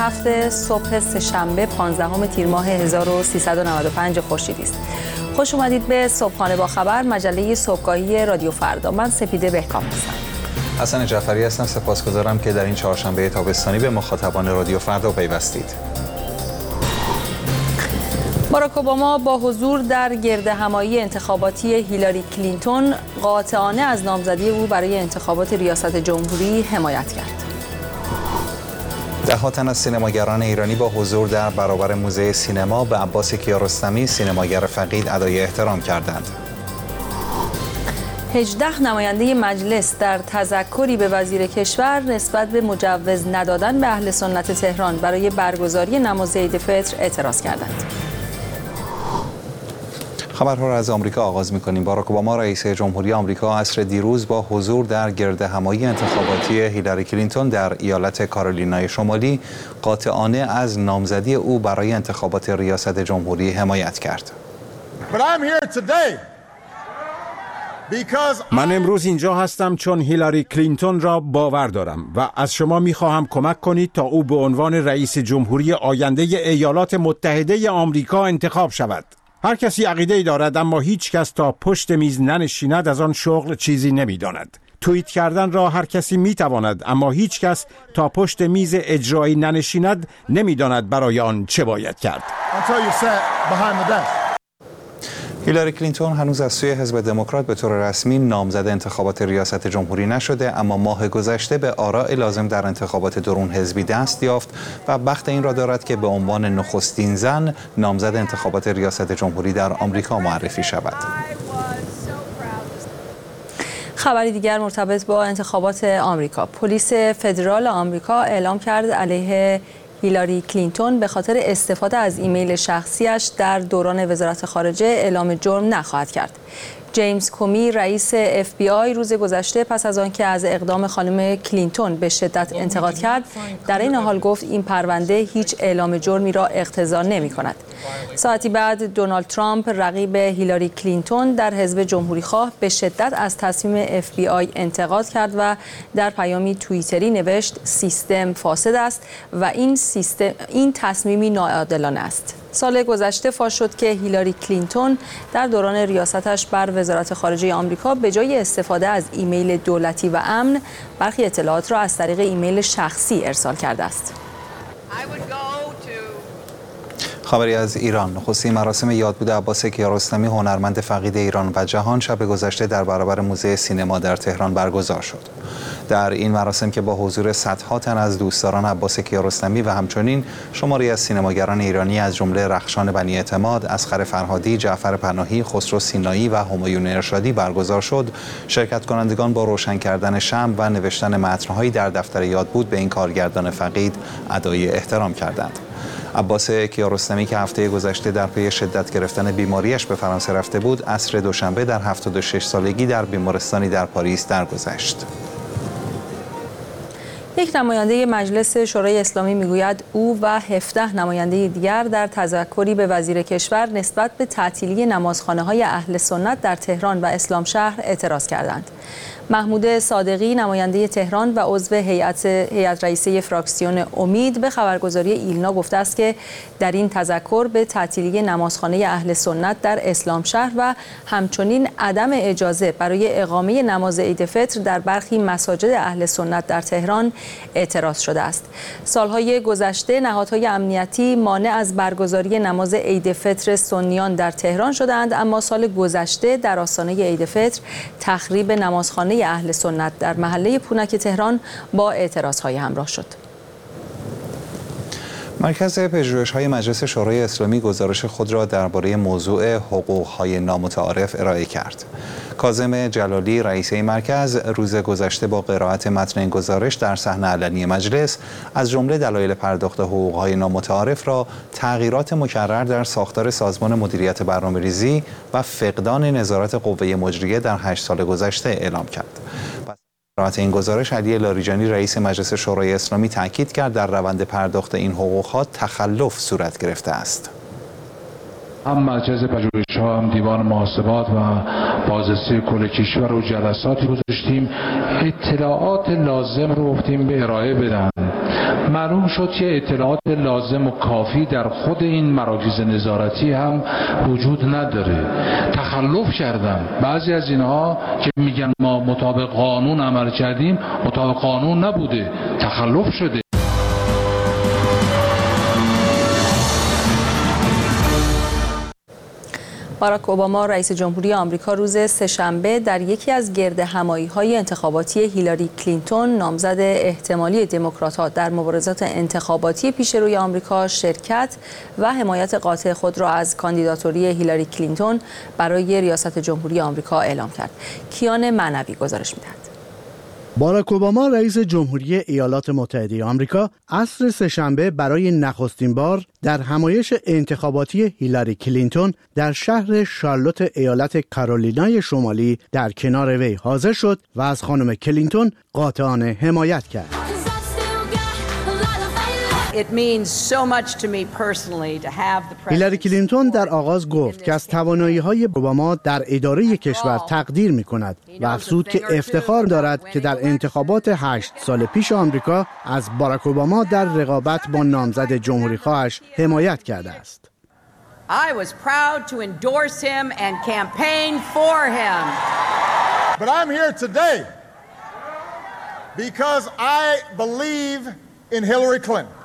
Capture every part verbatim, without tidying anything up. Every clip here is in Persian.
هفت صبح سه‌شنبه پانزدهم تیر ماه هزار و سیصد و نود و پنج خورشیدی است. خوش اومدید به صبحانه با خبر، مجله صبحگاهی رادیو فردا. من سپیده بهکام هستم. حسن جعفری هستم. سپاسگزارم که در این چهارشنبه تابستانی به مخاطبان رادیو فردا پیوستید. باراک اوباما با حضور در گردهمایی انتخاباتی هیلاری کلینتون قاطعانه از نامزدی او برای انتخابات ریاست جمهوری حمایت کرد. ده‌ها تن از سینماگران ایرانی با حضور در برابر موزه سینما به عباس کیارستمی، سینماگر فقید، ادای احترام کردند. هجده نماینده مجلس در تذکری به وزیر کشور نسبت به مجوز ندادن به اهل سنت تهران برای برگزاری نماز عید فطر اعتراض کردند. خبرها را از آمریکا آغاز می‌کنیم. باراک اوباما رئیس جمهوری آمریکا عصر دیروز با حضور در گردهمایی انتخاباتی هیلاری کلینتون در ایالت کارولینای شمالی قاطعانه از نامزدی او برای انتخابات ریاست جمهوری حمایت کرد. من امروز اینجا هستم چون هیلاری کلینتون را باور دارم و از شما می‌خواهم کمک کنید تا او به عنوان رئیس جمهوری آینده ایالات متحده آمریکا انتخاب شود. هر کسی عقیده‌ای دارد اما هیچ کس تا پشت میز ننشیند از آن شغل چیزی نمی‌داند. توییت کردن را هر کسی می‌تواند اما هیچ کس تا پشت میز اجرایی ننشیند نمی‌داند برای آن چه باید کرد. هیلاری کلینتون هنوز از سوی حزب دموکرات به طور رسمی نامزد انتخابات ریاست جمهوری نشده، اما ماه گذشته به آراء لازم در انتخابات درون حزبی دست یافت و بخت این را دارد که به عنوان نخستین زن نامزد انتخابات ریاست جمهوری در آمریکا معرفی شود. خبری دیگر مرتبط با انتخابات آمریکا. پلیس فدرال آمریکا اعلام کرد علیه هیلاری کلینتون به خاطر استفاده از ایمیل شخصیش در دوران وزارت خارجه اعلام جرم نخواهد کرد. جیمز کومی رئیس اف بی آی روز گذشته پس از آنکه از اقدام خانم کلینتون به شدت انتقاد کرد، در این حال گفت این پرونده هیچ اعلام جرمی را اقتضا نمی‌کند. ساعتی بعد دونالد ترامپ رقیب هیلاری کلینتون در حزب جمهوری‌خواه به شدت از تصمیم اف بی آی انتقاد کرد و در پیامی توییتری نوشت سیستم فاسد است و این سیستم این تصمیمی ناعادلانه است. سال گذشته فاش شد که هیلاری کلینتون در دوران ریاستش بر وزارت خارجه آمریکا به جای استفاده از ایمیل دولتی و امن، برخی اطلاعات را از طریق ایمیل شخصی ارسال کرده است. خبری از ایران. نخستین مراسم یادبود عباس کیارستمی، هنرمند فقید ایران و جهان، شب گذشته در برابر موزه سینما در تهران برگزار شد. در این مراسم که با حضور صدها تن از دوستداران عباس کیارستمی و همچنین شماری از سینماگران ایرانی از جمله رخشان بنی اعتماد، اصغر فرهادی، جعفر پناهی، خسرو سینایی و همایون ارشادی برگزار شد، شرکت کنندگان با روشن کردن شمع و نوشتن متن‌هایی در دفتر یادبود به این کارگردان فقید ادای احترام کردند. عباس کیارستمی که هفته گذشته در پی شدت گرفتن بیماریش به فرانسه رفته بود، عصر دوشنبه در هفتاد و شش سالگی در بیمارستانی در پاریس درگذشت. یک نماینده مجلس شورای اسلامی میگوید او و هفده نماینده دیگر در تذکری به وزیر کشور نسبت به تعطیلی نمازخانه‌های اهل سنت در تهران و اسلام شهر اعتراض کردند. محمود صادقی نماینده تهران و عضو هیئت هیئت رئیسه فراکسیون امید به خبرگزاری ایلنا گفته است که در این تذکر به تعطیلی نمازخانه اهل سنت در اسلام شهر و همچنین عدم اجازه برای اقامه نماز عید فطر در برخی مساجد اهل سنت در تهران اعتراض شده است. سالهای گذشته نهادهای امنیتی مانع از برگزاری نماز عید فطر سنیان در تهران شدند، اما سال گذشته در آستانه عید فطر تخریب نمازخانه اهل سنت در محله پونک تهران با اعتراضهای همراه شد. مرکز پژوهش‌های مجلس شورای اسلامی گزارش خود را درباره موضوع حقوق‌های نامتعارف ارائه کرد. کاظم جلالی رئیس این مرکز روز گذشته با قرائت متن این گزارش در صحن علنی مجلس از جمله دلایل پرداخت حقوق‌های نامتعارف را تغییرات مکرر در ساختار سازمان مدیریت برنامه‌ریزی و فقدان نظارت قوه مجریه در هشت سال گذشته اعلام کرد. قرائت این گزارش علی لاریجانی رئیس مجلس شورای اسلامی تاکید کرد در روند پرداخت این حقوق‌ها تخلف صورت گرفته است. هم مرکز پژوهش‌ها هم دیوان محاسبات و بازرسی کل کشور و جلساتی گذاشتیم، اطلاعات لازم رو گفتیم به ارائه بدن معلوم شد که اطلاعات لازم و کافی در خود این مراکز نظارتی هم وجود نداره. تخلف کردن. بعضی از اینها که میگن ما مطابق قانون عمل کردیم، مطابق قانون نبوده، تخلف شده. باراک اوباما رئیس جمهوری آمریکا روز سه‌شنبه در یکی از گردهمایی‌های انتخاباتی هیلاری کلینتون نامزد احتمالی دموکرات‌ها در مبارزات انتخاباتی پیش روی آمریکا شرکت و حمایت قاطع خود را از کاندیداتوری هیلاری کلینتون برای ریاست جمهوری آمریکا اعلام کرد. کیان معنوی گزارش می‌دهد. باراک اوباما رئیس جمهوری ایالات متحده آمریکا عصر سه‌شنبه برای نخستین بار در همایش انتخاباتی هیلاری کلینتون در شهر شارلوت ایالت کارولینای شمالی در کنار وی حاضر شد و از خانم کلینتون قاطعانه حمایت کرد. هیلاری کلینتون در آغاز گفت که از توانایی‌های اوباما در اداره کشور تقدیر می‌کند و افزود که افتخار دارد که در انتخابات هشت سال پیش آمریکا از باراک اوباما در رقابت با نامزد جمهوری‌خواهش حمایت کرده است. I was proud to endorse him and campaign for him. But I'm here today because I believe in Hillary Clinton.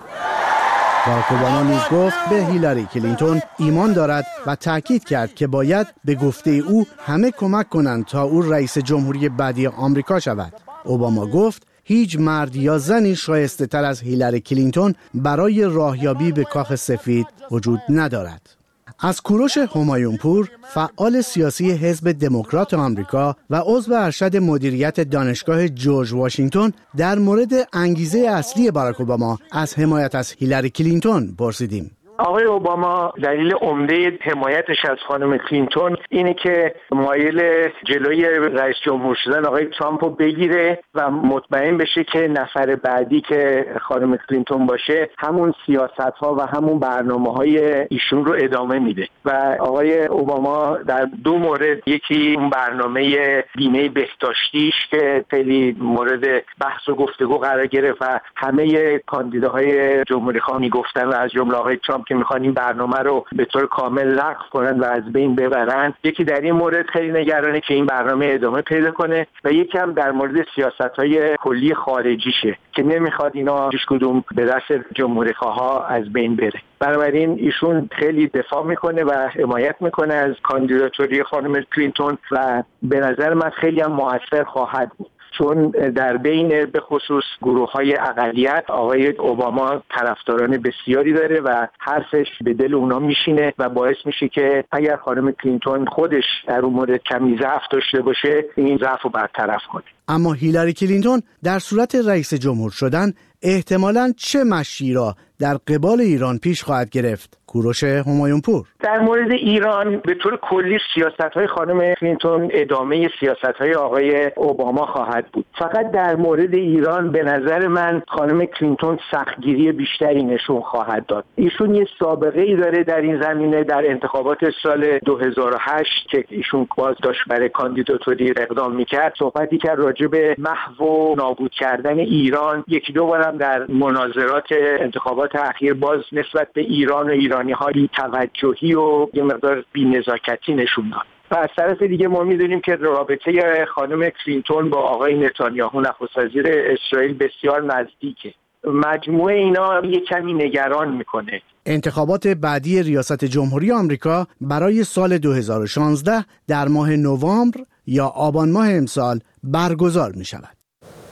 باراک اوباما نیز گفت به هیلاری کلینتون ایمان دارد و تاکید کرد که باید به گفته او همه کمک کنند تا او رئیس جمهوری بعدی آمریکا شود. اوباما گفت هیچ مرد یا زنی شایسته تر از هیلاری کلینتون برای راهیابی به کاخ سفید وجود ندارد. از کوروش همایونپور، فعال سیاسی حزب دموکرات آمریکا و عضو ارشد مدیریت دانشگاه جورج واشنگتن در مورد انگیزه اصلی باراک اوباما از حمایت از هیلاری کلینتون پرسیدیم. آقای اوباما دلیل عمده حمایتش از خانم کلینتون اینه که مایل جلوی رئیس جمهور شدن آقای ترامپ رو بگیره و مطمئن بشه که نفر بعدی که خانم کلینتون باشه همون سیاست‌ها و همون برنامه‌های ایشون رو ادامه میده. و آقای اوباما در دو مورد، یکی اون برنامه بیمه بهداشتیش که خیلی مورد بحث و گفتگو قرار گرفت و همه کاندیداهای جمهوری‌خواه میگفتن و از جمله آقای ترامپ که میخوان این برنامه رو به طور کامل لغو کنن و از بین ببرن. یکی در این مورد خیلی نگرانه که این برنامه ادامه پیدا کنه و یکی هم در مورد سیاست‌های کلی خارجیشه که نمیخواد اینا هیچ کدوم به دست جمهوری‌خواها از بین بره. بنابراین ایشون خیلی دفاع میکنه و حمایت میکنه از کاندیداتوری خانم کلینتون و به نظر من خیلی هم موثر خواهد بود، چون در بین به خصوص گروه‌های اقلیت آقای اوباما طرفداران بسیاری داره و حرفش به دل اونا میشینه و باعث میشه که اگر خانم کلینتون خودش در اون مورد کمی ضعف داشته باشه این ضعف رو برطرف کنه. اما هیلاری کلینتون در صورت رئیس جمهور شدن احتمالاً چه مشی را در قبال ایران پیش خواهد گرفت؟ کوروش همایونپور: در مورد ایران به طور کلی سیاست‌های خانم کلینتون ادامه سیاست‌های آقای اوباما خواهد بود. فقط در مورد ایران به نظر من خانم کلینتون سختگیری بیشتری نشون خواهد داد. ایشون یه سابقه‌ای داره در این زمینه. در انتخابات سال دو هزار و هشت که ایشون باز داشت برای کاندیداتوری اقدام می‌کرد، صحبتی که راجع به محو و نابود کردن ایران، یکی دو بارم در مناظرات انتخابات اخیر باز نسبت به ایران و ایرانی‌ها بی‌توجهی و یه مقدار بی‌نزاکتی نشون داد. و از طرف دیگه ما می‌دونیم که رابطه خانم کلینتون با آقای نتانیاهو نخست وزیر اسرائیل بسیار نزدیکه. مجموعه اینا یه کمی نگران میکنه. انتخابات بعدی ریاست جمهوری آمریکا برای سال دو هزار و شانزده در ماه نوامبر یا آبان ماه امسال برگزار می‌شود.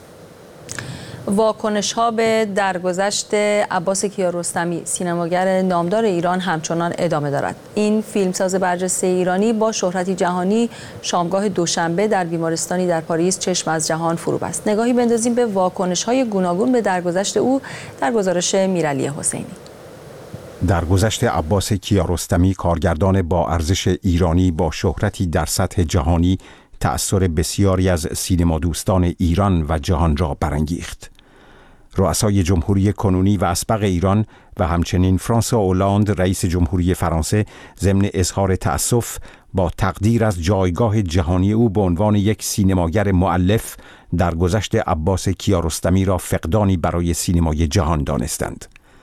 واکنش‌ها به درگذشت عباس کیارستمی، سینماگر نامدار ایران، همچنان ادامه دارد. این فیلمساز برجسته ایرانی با شهرتی جهانی شامگاه دوشنبه در بیمارستانی در پاریس چشم از جهان فرو بست. نگاهی بندازیم به واکنش‌های گوناگون به درگذشت او در گزارش میرعلی حسینی. درگذشت عباس کیارستمی، کارگردان با ارزش ایرانی با شهرتی در سطح جهانی، تأثیر بسیاری از سینما دوستان ایران و جهان را برانگیخت. رؤسای جمهوری کنونی و اسبق ایران و همچنین فرانسوا اولاند رئیس جمهوری فرانسه ضمن اظهار تأسف با تقدیر از جایگاه جهانی او به عنوان یک سینماگر مؤلف در گذشت عباس کیارستمی را فقدانی برای سینمای جهان دانستند.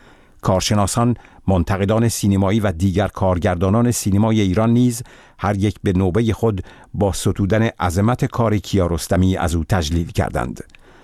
کارشناسان، منتقدان سینمایی و دیگر کارگردانان سینمای ایران نیز هر یک به نوبه خود با ستودن عظمت کار کیارستمی از او تجلیل کردند.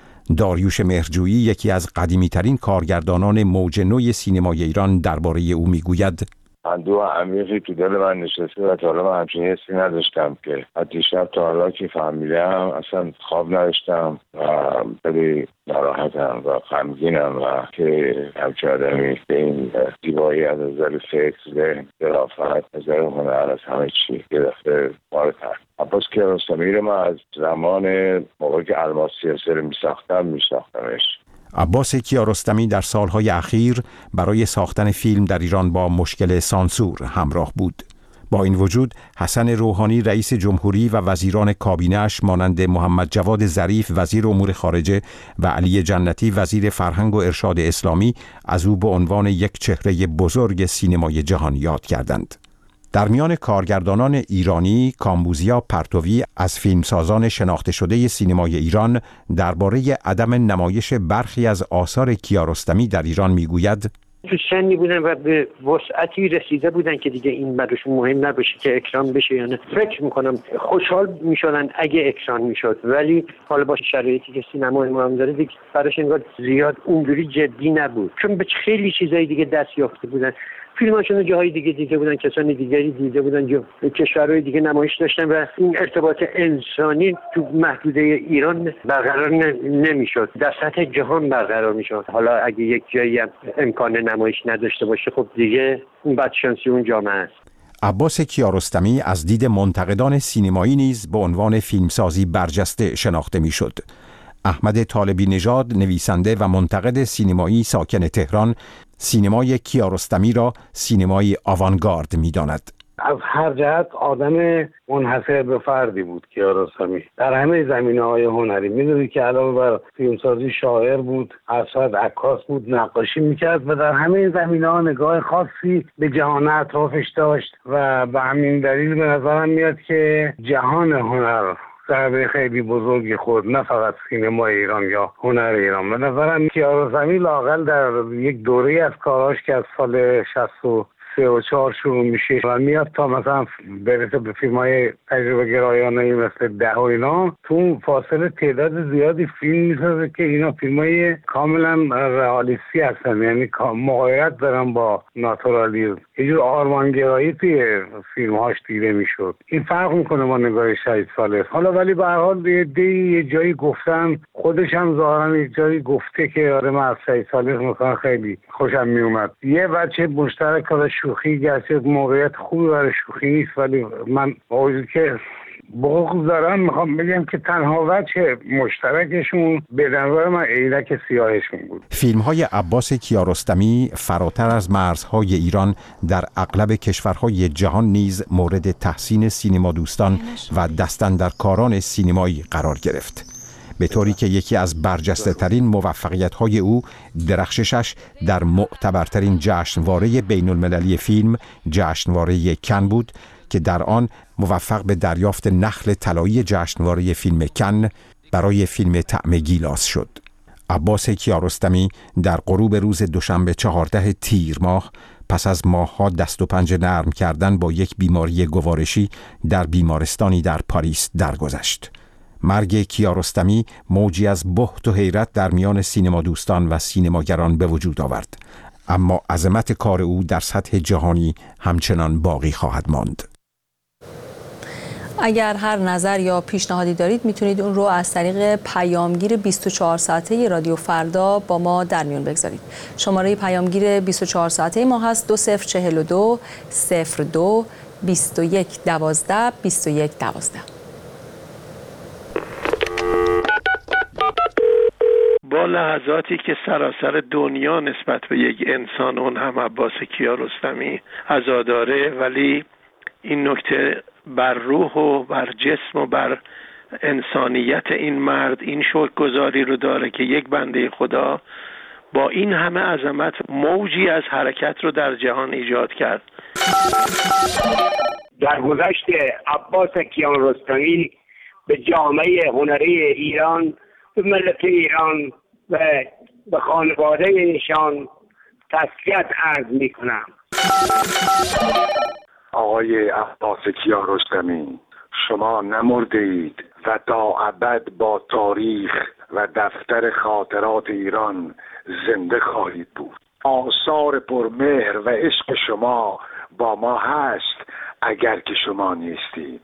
داریوش مهرجویی، یکی از قدیمی‌ترین کارگردانان موج نوی سینمای ایران، درباره او میگوید: اندوه عمیقی تو دل من نشسته و تا حالا من همچین حسی نداشتم که از دیشب تا حالا که فهمیدم اصلا خواب نداشتم و خیلی ناراحتم و غمگینم و که همچین آدمی به این زیبایی از نظر فکر، ذهن، ظرافت، نظر هنر، از همه چی گرفته وارد کرد. عباس کیارستمی رو من از زمان موقعی که الماس سیاسی رو می‌ساختم می‌شناختمش. عباس کیارستمی در سالهای اخیر برای ساختن فیلم در ایران با مشکل سانسور همراه بود. با این وجود حسن روحانی رئیس جمهوری و وزیران کابینه‌اش مانند محمد جواد ظریف وزیر امور خارجه و علی جنتی وزیر فرهنگ و ارشاد اسلامی از او به عنوان یک چهره بزرگ سینمای جهان یاد کردند. در میان کارگردانان ایرانی، کامبوزیا پرتوی از فیلمسازان شناخته شده سینمای ایران درباره عدم نمایش برخی از آثار کیارستمی در ایران میگوید: تو سنی بودن و به وسعتی رسیده بودن که دیگه این براشون مهم نباشه که اکران بشه یا نه. فکر میکنم خوشحال میشدن اگه اکران میشد، ولی حالا با شرایطی که سینما امام داره دیگه براش انگار زیاد اونجوری جدی نبود، چون به خیلی چیزای دیگه دست یافته بودن. فیلماشون رو جاهای دیگه دیده بودن، کسانی دیگری دیده بودن، جو کشورهای دیگه نمایش داشتن و این ارتباط انسانی تو محدوده ایران برقرار نمیشد، در سطح جهان برقرار میشد. حالا اگه یک جایی هم امکان نمایش نداشته باشه، خب دیگه اون بدشانسی اون جامعه است. عباس کیارستمی از دید منتقدان سینمایی نیز به عنوان فیلمسازی برجسته شناخته میشد. احمد طالبی نژاد، نویسنده و منتقد سینمایی ساکن تهران، سینمای کیارستمی را سینمای آوانگارد می‌داند. از هر جهت آدم منحصر به فردی بود کیارستمی در همه زمینه‌های هنری. می‌دونید که علاوه بر فیلمسازی شاعر بود، اصلا عکاس بود، نقاشی می‌کرد و در همه زمینه‌ها نگاه خاصی به جهان اطرافش داشت و به همین دلیل به نظرم میاد که جهان هنر ضربه خیلی بزرگی خورد، نه فقط سینما ایران یا هنر ایران. به نظرم کیارستمی لااقل در یک دوره از کاراش که از سال شصت و سه و چهار شروع میشه و میاد تا مثلا برسه به فیلم‌های تجربه گرایانه‌ای مثل ده و اینا، تو اون فاصله تعداد زیادی فیلم میسازه که اینا فیلم‌های کاملا رئالیستی هستن، یعنی مغایرت دارن با ناتورالیسم. یه جور آرمانگرایی توی فیلم‌هاش دیده میشد. این فرق میکنه با نگاه شهید صالح. حالا ولی به هر حال یه جایی گفتن، خودش هم ظاهرا یه جایی گفته که آره من از شهید صالح مثلا خیلی خوشم میومد. یه بچه مشترک شوخی گرچه موقعیت خوبی برای شوخی نیست، ولی من موضوعی که بغض دارم میخوام بگم که تنها وجه مشترکشون به نظر من عینک سیاهشون بود. فیلم‌های عباس کیارستمی فراتر از مرزهای ایران در اغلب کشورهای جهان نیز مورد تحسین سینما دوستان و دستاندرکاران سینمایی قرار گرفت، به طوری که یکی از برجسته ترین موفقیت های او درخششش در معتبرترین جشنواره بین المللی فیلم، جشنواره کن بود که در آن موفق به دریافت نخل طلایی جشنواره فیلم کن برای فیلم طعم گیلاس شد. عباس کیارستمی در غروب روز دوشنبه چهاردهم تیر ماه پس از ماه‌ها دست و پنجه نرم کردن با یک بیماری گوارشی در بیمارستانی در پاریس درگذشت. مرگ کیارستمی موجی از بهت و حیرت در میان سینما دوستان و سینماگران به وجود آورد، اما عظمت کار او در سطح جهانی همچنان باقی خواهد ماند. اگر هر نظر یا پیشنهادی دارید میتونید اون رو از طریق پیامگیر بیست و چهار ساعته رادیو فردا با ما در میون بگذارید. شماره پیامگیر بیست و چهار ساعته ما هست دو صفر چهل و دو صفر دو بیست و یک دوازده بیست و یک دوازده. با لحظاتی که سراسر دنیا نسبت به یک انسان، اون هم عباس کیارستمی، عزاداره، ولی این نکته بر روح و بر جسم و بر انسانیت این مرد این شکرگزاری رو داره که یک بنده خدا با این همه عظمت موجی از حرکت رو در جهان ایجاد کرد. درگذشت عباس کیارستمی به جامعه هنری ایران، به ملت ایران و به خانواده ایشان تسلیت عرض می کنم. آقای عباس کیارستمی، شما نمرده اید و تا ابد با تاریخ و دفتر خاطرات ایران زنده خواهید بود. آثار پرمهر و عشق شما با ما هست اگر که شما نیستید.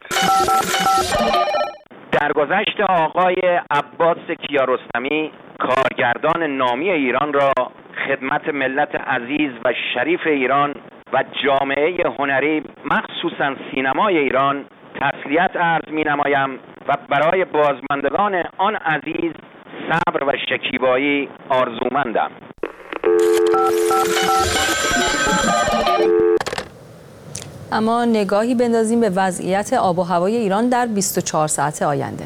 درگذشت آقای عباس کیارستمی، کارگردان نامی ایران را خدمت ملت عزیز و شریف ایران و جامعه هنری مخصوصا سینمای ایران تسلیت عرض می نمایم و برای بازماندگان آن عزیز صبر و شکیبایی آرزومندم. اما نگاهی بندازیم به وضعیت آب و هوای ایران در بیست و چهار ساعت آینده.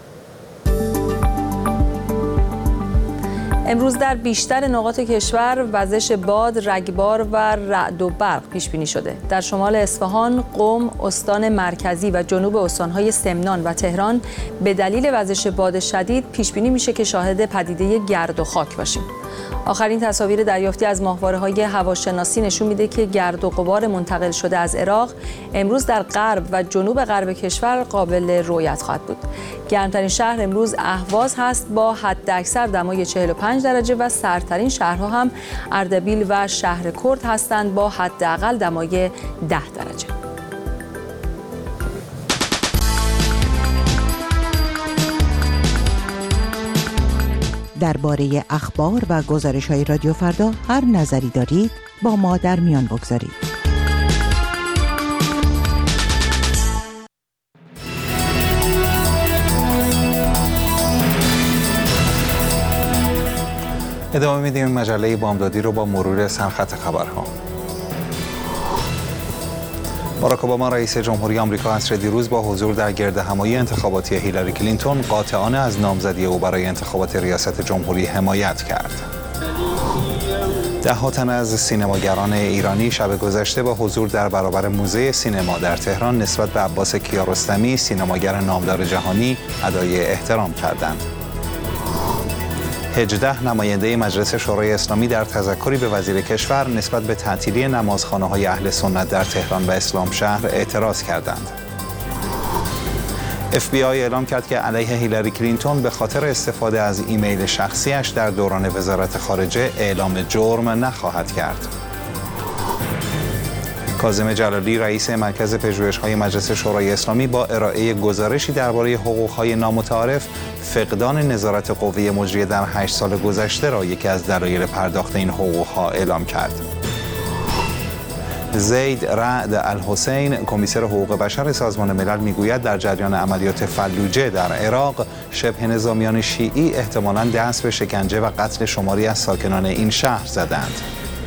امروز در بیشتر نقاط کشور وزش باد، رگبار و رعد و برق پیش بینی شده. در شمال اصفهان، قم، استان مرکزی و جنوب استان‌های سمنان و تهران به دلیل وزش باد شدید پیش بینی میشه که شاهد پدیده گرد و خاک باشیم. آخرین تصاویر دریافتی از ماهواره‌های هواشناسی نشون میده که گرد و غبار منتقل شده از عراق امروز در غرب و جنوب غرب کشور قابل رؤیت خواهد بود. گرمترین شهر امروز اهواز هست با حداکثر دمای چهل و پنج درجه و سردترین شهرها هم اردبیل و شهر کرد هستند با حداقل دمای ده درجه. درباره اخبار و گزارش‌های رادیو فردا هر نظری دارید با ما در میان بگذارید. ادامه میدیم مجله بامدادی رو با مرور سرخط خبرها. باراک اوباما رئیس جمهوری آمریکا عصر دیروز با حضور در گردهمایی انتخاباتی هیلاری کلینتون قاطعانه از نامزدی او برای انتخابات ریاست جمهوری حمایت کرد. ده ها تن از سینماگران ایرانی شب گذشته با حضور در برابر موزه سینما در تهران نسبت به عباس کیارستمی، سینماگر نامدار جهانی، ادای احترام کردند. هجده نماینده مجلس شورای اسلامی در تذکری به وزیر کشور نسبت به تعطیلی نمازخانه‌های اهل سنت در تهران و اسلام شهر اعتراض کردند. اف بی آی اعلام کرد که علیه هیلاری کلینتون به خاطر استفاده از ایمیل شخصیش در دوران وزارت خارجه اعلام جرم نخواهد کرد. کاظم جلالی رئیس مرکز پژوهش‌های مجلس شورای اسلامی با ارائه گزارشی درباره حقوق‌های نامتعارف فقدان نظارت قوه مجریه در هشت سال گذشته را یکی از دلایل پرداخت این حقوق‌ها اعلام کرد. زید رعد الحسین کمیسر حقوق بشر سازمان ملل میگوید در جریان عملیات فلوجه در عراق شبه نظامیان شیعی احتمالاً دست به شکنجه و قتل شماری از ساکنان این شهر زدند.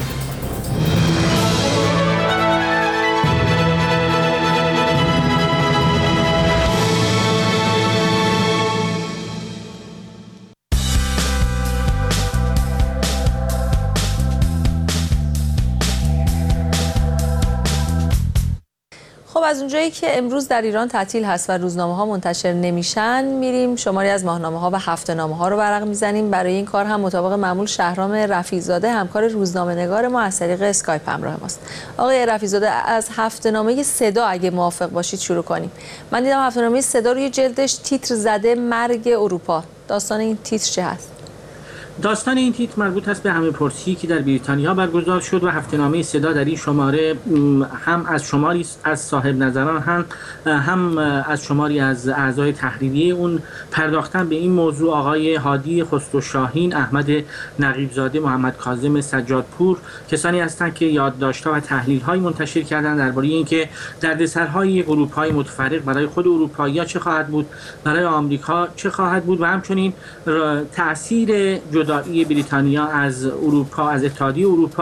از اونجایی که امروز در ایران تعطیل هست و روزنامه ها منتشر نمیشن، میریم شماری از ماهنامه ها و هفته نامه ها رو ورق میزنیم. برای این کار هم مطابق معمول شهرام رفیع‌زاده همکار روزنامه نگار ما از طریق اسکایپ همراه ماست. آقای رفیع‌زاده، از هفته نامه صدا اگه موافق باشید شروع کنیم. من دیدم هفته نامه صدا روی جلدش تیتر زده مرگ اروپا. داستان این تیتر چه هست؟ داستان این تیتر مربوط است به همه‌پرسی که در بریتانیا برگزار شد و هفته‌نامه صدا در این شماره هم از شماری از صاحب نظران هم هم از شماری از اعضای تحریریه اون پرداختن به این موضوع. آقای هادی خسروشاهین، احمد نقیب‌زاده، محمد کاظم سجادپور کسانی هستند که یادداشت‌ها و تحلیل‌های منتشر کردن درباره اینکه دردسرهای گروه‌های متفرق برای خود اروپایی‌ها چه خواهد بود، برای آمریکا چه خواهد بود و همچنین تأثیر جدایی بریتانیا از اروپا، از اتحادیه اروپا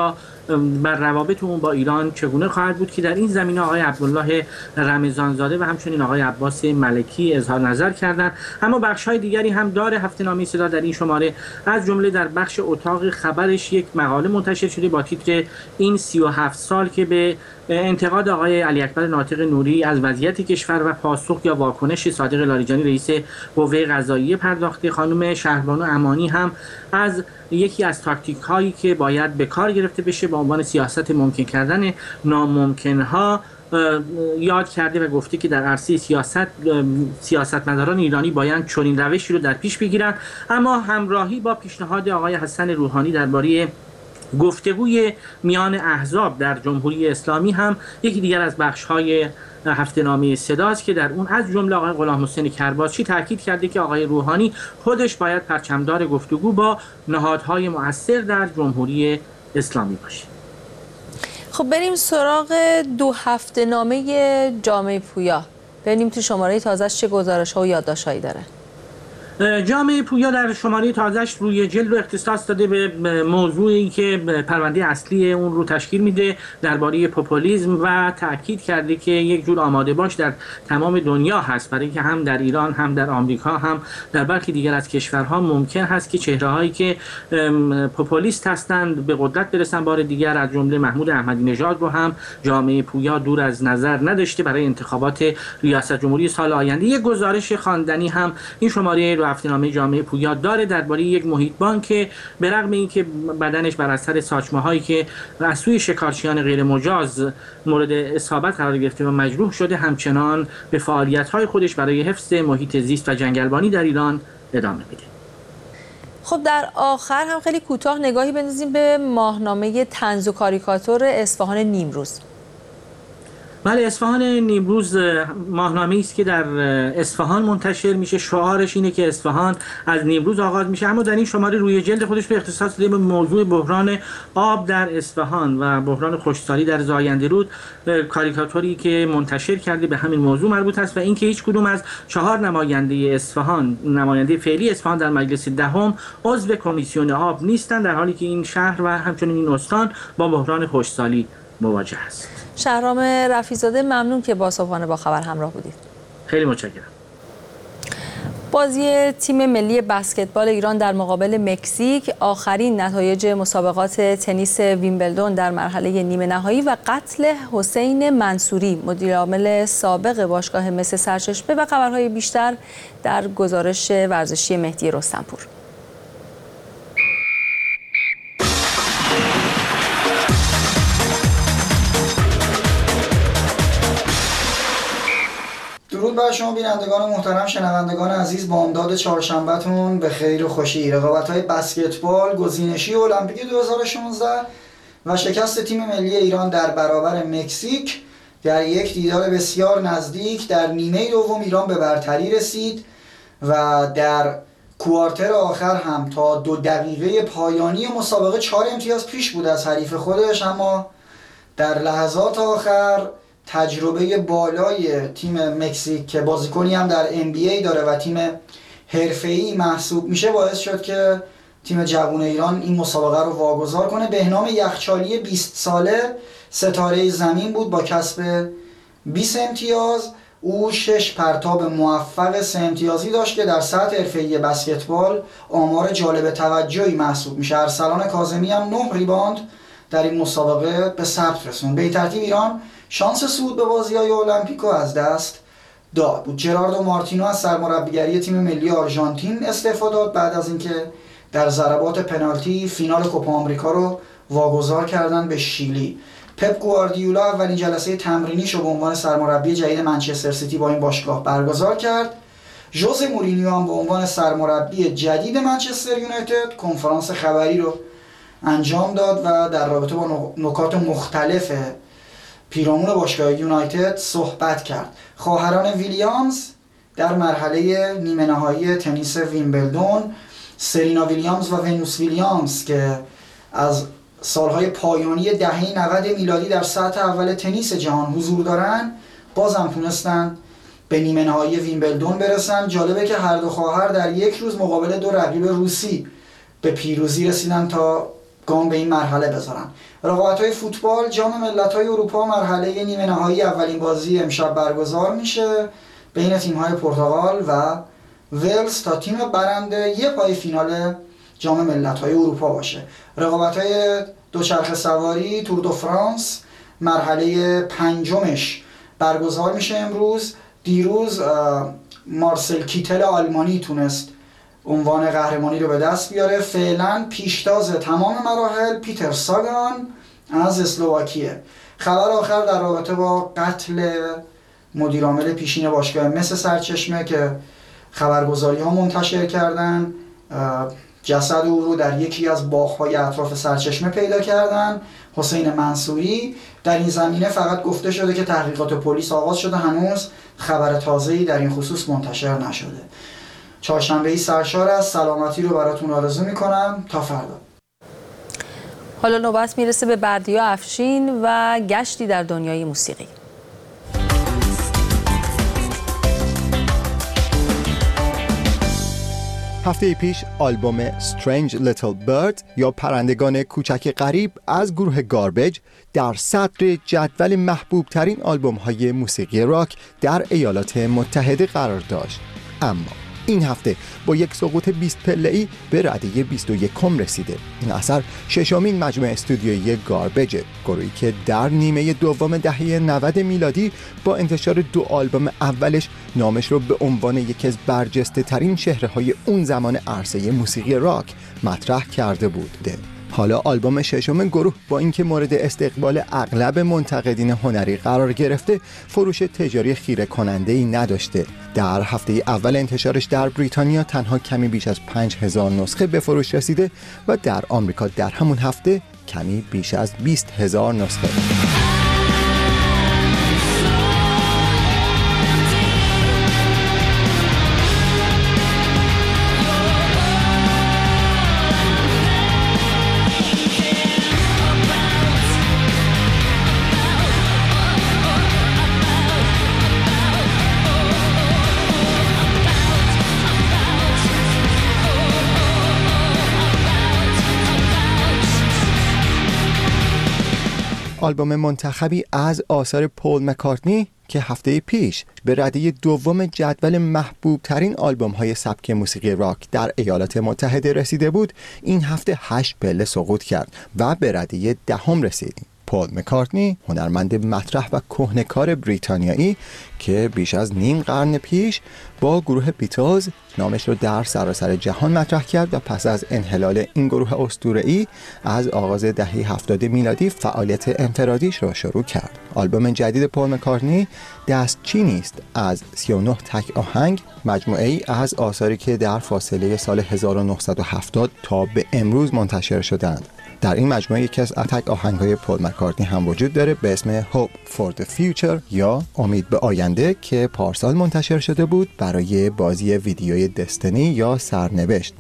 بر روابط اون با ایران چگونه خواهد بود که در این زمینه آقای عبدالله رمضانزاده و همچنین آقای عباس ملکی اظهار نظر کردند. اما بخش‌های دیگری هم داره هفته‌نامه صدا در این شماره، از جمله در بخش اتاق خبرش یک مقاله منتشر شده با تیتر این سی و هفت سال که به انتقاد آقای علی اکبر ناطق نوری از وضعیت کشور و پاسخ یا واکنش صادق لاریجانی رئیس قوه قضاییه پرداخته. خانم شهربانو امانی هم از یکی از تاکتیک هایی که باید به کار گرفته بشه با عنوان سیاست ممکن کردن ناممکنها یاد کرده و گفته که در عرصه سیاست سیاستمداران ایرانی باید چنین روشی رو در پیش بگیرند. اما همراهی با پیشنهاد آقای حسن روحانی درباره گفتگوی میان احزاب در جمهوری اسلامی هم یکی دیگر از بخش‌های هفته‌نامه صداست که در اون از جمله آقای غلام حسین کرباسچی تاکید کرده که آقای روحانی خودش باید پرچمدار گفتگو با نهادهای مؤثر در جمهوری اسلامی باشه. خب بریم سراغ دو هفته‌نامه جامعه پویا، ببینیم تو شماره تازه‌اش چه گزارش‌ها و یادداشت‌هایی داره. جامعه پویا در شماره تازه‌اش روی جلد رو اختصاص داده به موضوعی که پرونده اصلی اون رو تشکیل میده درباره پوپولیسم و تاکید کرده که یک جور آماده باش در تمام دنیا هست برای اینکه هم در ایران هم در آمریکا هم در برخی دیگر از کشورها ممکن هست که چهره‌هایی که پوپولیست هستند به قدرت برسن. بار دیگر از جمله محمود احمدی نژاد رو هم جامعه پویا دور از نظر نداشته برای انتخابات ریاست جمهوری سال آینده. یک گزارش خواندنی هم این شماره هفته‌نامه جامعه پویا داره درباره یک محیط بانک که به رغم اینکه بدنش بر اثر ساچمه‌هایی که از سوی شکارچیان غیر مجاز مورد اصابت قرار گرفته و مجروح شده، همچنان به فعالیت‌های خودش برای حفظ محیط زیست و جنگلبانی در ایران ادامه میده. خب در آخر هم خیلی کوتاه نگاهی بندازیم به ماهنامه طنز و کاریکاتور اصفهان نیمروز. بله، اصفهان نیمروز ماهنامه‌ای است که در اصفهان منتشر میشه. شعارش اینه که اصفهان از نیمروز آغاز میشه، اما در این شماره روی جلد خودش به اختصاص داده به موضوع بحران آب در اصفهان و بحران خشکسالی در زاینده رود. کاریکاتوری که منتشر کرده به همین موضوع مربوط است و اینکه هیچ کدوم از چهار نماینده اصفهان، نماینده فعلی اصفهان در مجلس دهم عضو کمیسیون آب نیستند، در حالی که این شهر و همچنین این استان با بحران خشکسالی مواجه است. شهرام رفیع‌زاده، ممنون که با صبحانه با خبر همراه بودید. خیلی متشکرم. بازی تیم ملی بسکتبال ایران در مقابل مکزیک، آخرین نتایج مسابقات تنیس ویمبلدون در مرحله نیمه نهایی و قتل حسین منصوری، مدیر عامل سابق باشگاه مس سرچشمه و خبرهای بیشتر در گزارش ورزشی مهدی رستمپور. درود بر شما بینندگان محترم، شنوندگان عزیز، با امداد چهارشنبه‌تون به خیر و خوشی. رقابت‌های بسکتبال گزینشی المپیک دو هزار و شانزده و شکست تیم ملی ایران در برابر مکزیک در یک دیدار بسیار نزدیک در نیمه دوم ایران به برتری رسید و در کوارتر آخر هم تا دو دقیقه پایانی مسابقه چهار امتیاز پیش بود از حریف خودش، اما در لحظات آخر تجربه بالای تیم مکزیک که بازیکنی هم در ام بی ای داره و تیم حرفه‌ای محسوب میشه باعث شد که تیم جوان ایران این مسابقه رو واگذار کنه. بهنام یخچالی بیست ساله ستاره زمین بود با کسب بیست امتیاز. او شش پرتاب موفق سه امتیازی داشت که در سطح حرفه‌ای بسکتبال آمار جالب توجهی محسوب میشه. ارسلان کاظمی هم نه ریباند در این مسابقه به ثبت رسوند. به این ترتیب ایران شانس صعود به بازی‌های المپیکو از دست داد بود. جراردو مارتینو از سرمربیگری تیم ملی آرژانتین استعفا داد بعد از اینکه در ضربات پنالتی فینال کوپا آمریکا رو واگذار کردن به شیلی. پپ گواردیولا اولین جلسه تمرینیش رو به عنوان سرمربی جدید منچستر سیتی با این باشگاه برگزار کرد. ژوزه مورینیو هم به عنوان سرمربی جدید منچستر یونایتد کنفرانس خبری رو انجام داد و در رابطه با نکات مختلف پیرامون باشگاه یونایتد صحبت کرد. خواهران ویلیامز در مرحله نیمه نهایی تنیس ویمبلدون، سرینا ویلیامز و ونوس ویلیامز که از سالهای پایانی دهه نود میلادی در سطح اول تنیس جهان حضور دارن، بازم تونستن به نیمه نهایی ویمبلدون برسن. جالبه که هر دو خواهر در یک روز مقابل دو رقیب روسی به پیروزی رسیدن تا گام به این مرحله بذارن. رقابت‌های فوتبال جام ملت‌های اروپا مرحله نیمه نهایی اولین بازی امشب برگزار میشه بین تیم‌های پرتغال و ولز تا تیم برنده یه پای فینال جام ملت‌های اروپا باشه. رقابت‌های دوچرخه سواری تور دو فرانس مرحله پنجمش برگزار میشه امروز. دیروز مارسل کیتل آلمانی تونست عنوان قهرمانی رو به دست بیاره. فعلا پیشتاز تمام مراحل پیتر ساگان از اسلواکیه. خبر آخر در رابطه با قتل مدیرعامل پیشین باشگاه مس سرچشمه که خبرگزاری ها منتشر کردن، جسد او رو در یکی از باغ‌های اطراف سرچشمه پیدا کردن، حسین منصوری. در این زمینه فقط گفته شده که تحقیقات پلیس آغاز شده، هنوز خبر تازه‌ای در این خصوص منتشر نشده. چهارشنبه‌ای سرشار از سلامتی رو براتون آرزو می‌کنم تا فردا. حالا نوبت میرسه به بردیا افشین و گشتی در دنیای موسیقی. هفته پیش آلبوم Strange Little Bird یا پرندگان کوچک غریب از گروه گاربیج در صدر جدول محبوب ترین آلبوم های موسیقی راک در ایالات متحده قرار داشت. اما این هفته با یک سقوط بیست پله‌ای به رده بیست و یکم رسیده. این اثر ششمین مجموعه استودیویی گاربیج، گروهی که در نیمه دوم دهه نود میلادی با انتشار دو آلبوم اولش نامش رو به عنوان یکی از برجسته ترین چهره‌های اون زمان عرصه موسیقی راک مطرح کرده بود. حالا آلبوم ششم گروه با اینکه مورد استقبال اغلب منتقدین هنری قرار گرفته، فروش تجاری خیره کننده‌ای نداشته. در هفته اول انتشارش در بریتانیا تنها کمی بیش از پنج هزار نسخه به فروش رسیده و در آمریکا در همون هفته کمی بیش از بیست هزار نسخه. آلبوم منتخبی از آثار پول مکارتنی که هفته پیش به رده دوم جدول محبوب ترین آلبوم های سبک موسیقی راک در ایالات متحده رسیده بود، این هفته هشت پله سقوط کرد و به رده دهم رسید. پول مکارتنی، هنرمند مطرح و کهنه‌کار بریتانیایی که بیش از نیم قرن پیش با گروه بیتلز نامش رو در سراسر جهان مطرح کرد و پس از انحلال این گروه اسطوره‌ای از آغاز دهه هفتاد میلادی فعالیت انفرادیش را شروع کرد. آلبوم جدید پول مکارتنی دستچینی است از سی و نه تک آهنگ، مجموعه ای از آثاری که در فاصله سال هزار و نهصد و هفتاد تا به امروز منتشر شدند. در این مجموعه یکی از تک آهنگ‌های پول مکارتنی هم وجود داره به اسم Hope for the Future یا امید به آینده که پارسال منتشر شده بود برای بازی ویدیوی دستنی یا سرنوشت.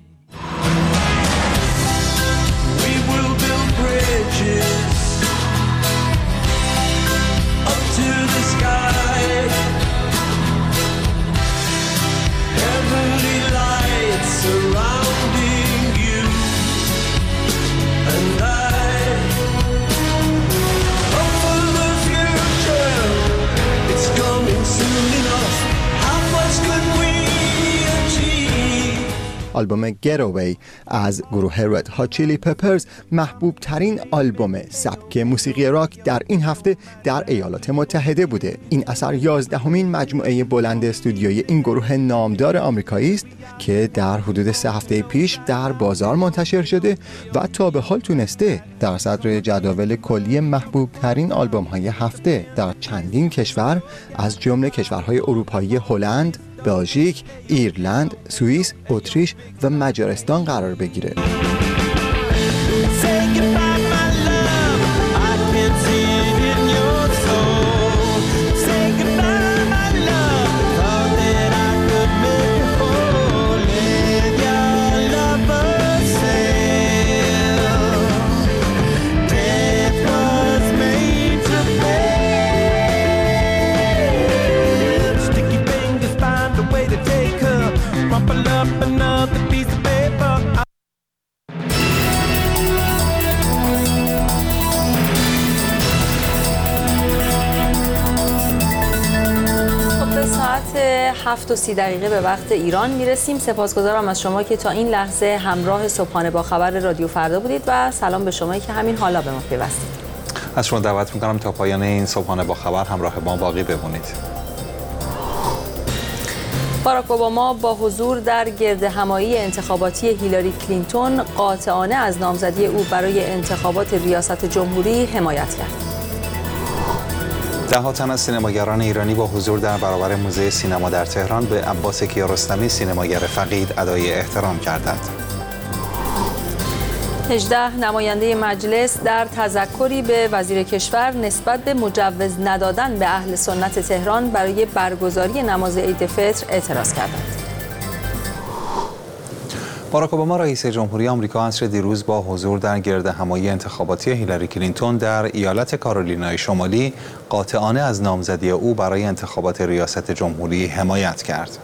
آلبوم Getaway از گروه رد هات چیلی پپرز محبوب ترین آلبوم سبک موسیقی راک در این هفته در ایالات متحده بوده. این اثر یازدهمین مجموعه بلند استودیویی این گروه نامدار آمریکایی است که در حدود سه هفته پیش در بازار منتشر شده و تا به حال تونسته در صدر جدول کلی محبوب ترین آلبوم های هفته در چندین کشور از جمله کشورهای اروپایی هلند، بلژیک، ایرلند، سوئیس، اتریش و مجارستان قرار بگیره. هفت و سی دقیقه به وقت ایران میرسیم. سپاسگزارم از شما که تا این لحظه همراه صبحانه با خبر رادیو فردا بودید و سلام به شما که همین حالا به ما پیوستید. از شما دعوت میکنم تا پایان این صبحانه با خبر همراه ما باقی بمونید. باراک اوباما با حضور در گردهمایی انتخاباتی هیلاری کلینتون قاطعانه از نامزدی او برای انتخابات ریاست جمهوری حمایت کرد. ده ها تن از سینماگران ایرانی با حضور در برابر موزه سینما در تهران به عباس کیارستمی سینماگر فقید ادای احترام کردند. هجده نماینده مجلس در تذکری به وزیر کشور نسبت به مجوز ندادن به اهل سنت تهران برای برگزاری نماز عید فطر اعتراض کردند. باراک اوباما رئیس جمهوری آمریکا عصر دیروز با حضور در گردهمایی انتخاباتی هیلاری کلینتون در ایالت کارولینای شمالی قاطعانه از نامزدی او برای انتخابات ریاست جمهوری حمایت کرد.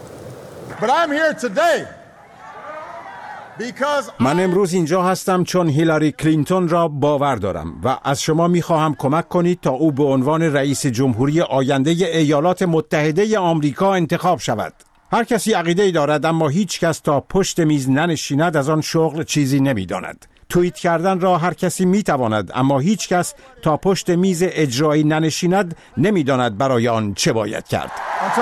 من امروز اینجا هستم چون هیلاری کلینتون را باور دارم و از شما میخواهم کمک کنید تا او به عنوان رئیس جمهوری آینده ایالات متحده آمریکا انتخاب شود. هر کسی عقیده‌ای دارد اما هیچ کس تا پشت میز ننشیند از آن شغل چیزی نمیداند. توییت کردن را هر کسی میتواند اما هیچ کس تا پشت میز اجرایی ننشیند نمیداند برای آن چه باید کرد.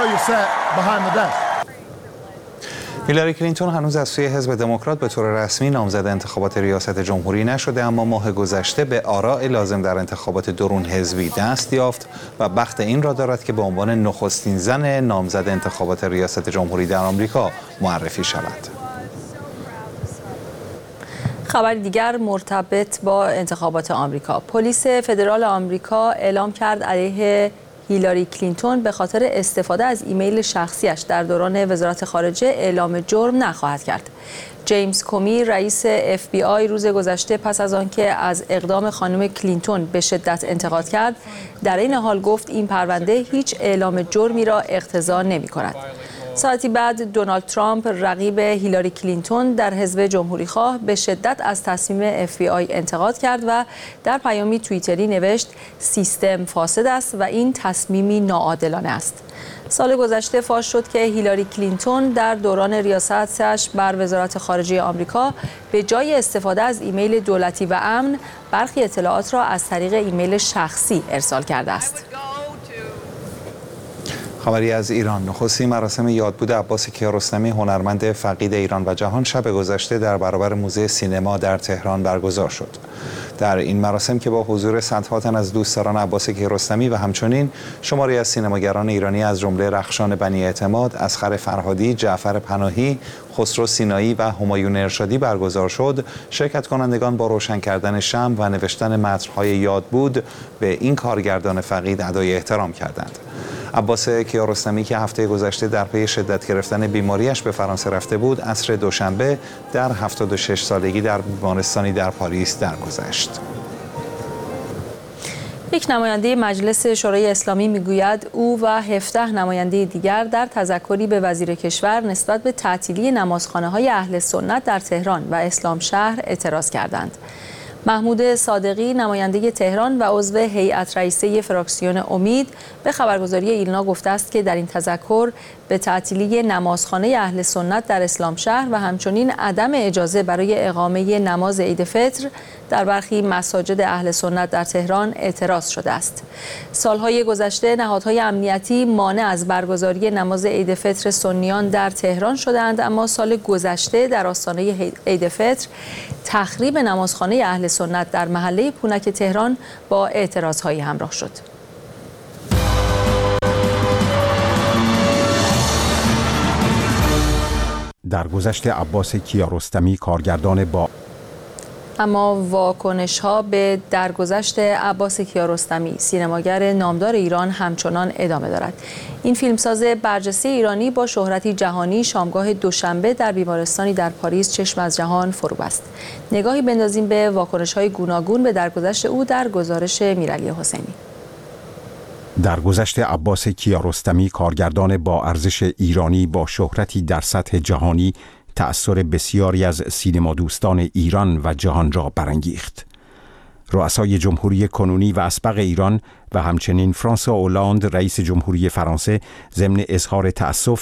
هیلاری کلینتون هنوز از سوی حزب دموکرات به طور رسمی نامزد انتخابات ریاست جمهوری نشده، اما ماه گذشته به آراء لازم در انتخابات درون حزبی دست یافت و بخت این را دارد که به عنوان نخستین زن نامزد انتخابات ریاست جمهوری در آمریکا معرفی شود. خبر دیگر مرتبط با انتخابات آمریکا. پلیس فدرال آمریکا اعلام کرد علیه هیلاری کلینتون به خاطر استفاده از ایمیل شخصیش در دوران وزارت خارجه اعلام جرم نخواهد کرد. جیمز کومی رئیس اف بی آی روز گذشته پس از آنکه از اقدام خانم کلینتون به شدت انتقاد کرد، در این حال گفت این پرونده هیچ اعلام جرمی را اقتضا نمی‌کند. ساعتی بعد دونالد ترامپ رقیب هیلاری کلینتون در حزب جمهوری‌خواه به شدت از تصمیم اف بی آی انتقاد کرد و در پیامی توییتری نوشت سیستم فاسد است و این تصمیمی ناعادلانه است. سال گذشته فاش شد که هیلاری کلینتون در دوران ریاستش بر وزارت خارجه آمریکا به جای استفاده از ایمیل دولتی و امن برخی اطلاعات را از طریق ایمیل شخصی ارسال کرده است. خبری از ایران. نخستین مراسم یادبود عباس کیارستمی هنرمند فقید ایران و جهان شب گذشته در برابر موزه سینما در تهران برگزار شد. در این مراسم که با حضور صدها تن از دوستداران عباس کیارستمی و همچنین شماری از سینماگران ایرانی از جمله رخشان بنی اعتماد، اسخر فرهادی، جعفر پناهی، خسرو سینایی و همایون ارشادی برگزار شد، شرکت کنندگان با روشن کردن شمع و نوشتن متن‌های یادبود به این کارگردان فقید ادای احترام کردند. عباس کیارستمی که هفته گذشته در پی شدت گرفتن بیماریش به فرانسه رفته بود، عصر دوشنبه در هفتاد و شش سالگی در بیمارستانی در پاریس درگذشت. یک نماینده مجلس شورای اسلامی میگوید او و هفده نماینده دیگر در تذکری به وزیر کشور نسبت به تعطیلی نمازخانه‌های اهل سنت در تهران و اسلام شهر اعتراض کردند. محمود صادقی نماینده تهران و عضو هیئت رئیسه فراکسیون امید به خبرگزاری ایلنا گفته است که در این تذکر به تعطیلی نمازخانه اهل سنت در اسلام شهر و همچنین عدم اجازه برای اقامه نماز عید فطر در برخی مساجد اهل سنت در تهران اعتراض شده است. سالهای گذشته نهادهای امنیتی مانع از برگزاری نماز عید فطر سنیان در تهران شدند، اما سال گذشته در آستانه عید فطر تخریب نمازخانه اهل سنت در محله پونک تهران با اعتراضهای همراه شد. در گذشته عباس کیارستمی کارگردان با اما واکنش‌ها به درگذشت عباس کیارستمی سینماگر نامدار ایران همچنان ادامه دارد. این فیلمساز برجسته ایرانی با شهرتی جهانی شامگاه دوشنبه در بیمارستانی در پاریس چشم از جهان فرو بست. نگاهی بندازیم به واکنش‌های گوناگون به درگذشت او در گزارش میرعلی حسینی. درگذشت عباس کیارستمی کارگردان با ارزش ایرانی با شهرتی در سطح جهانی تأثیر بسیاری از سینما دوستان ایران و جهان را برانگیخت. رؤسای جمهوری کنونی و اسبق ایران و همچنین فرانسوا اولاند رئیس جمهوری فرانسه ضمن اظهار تأسف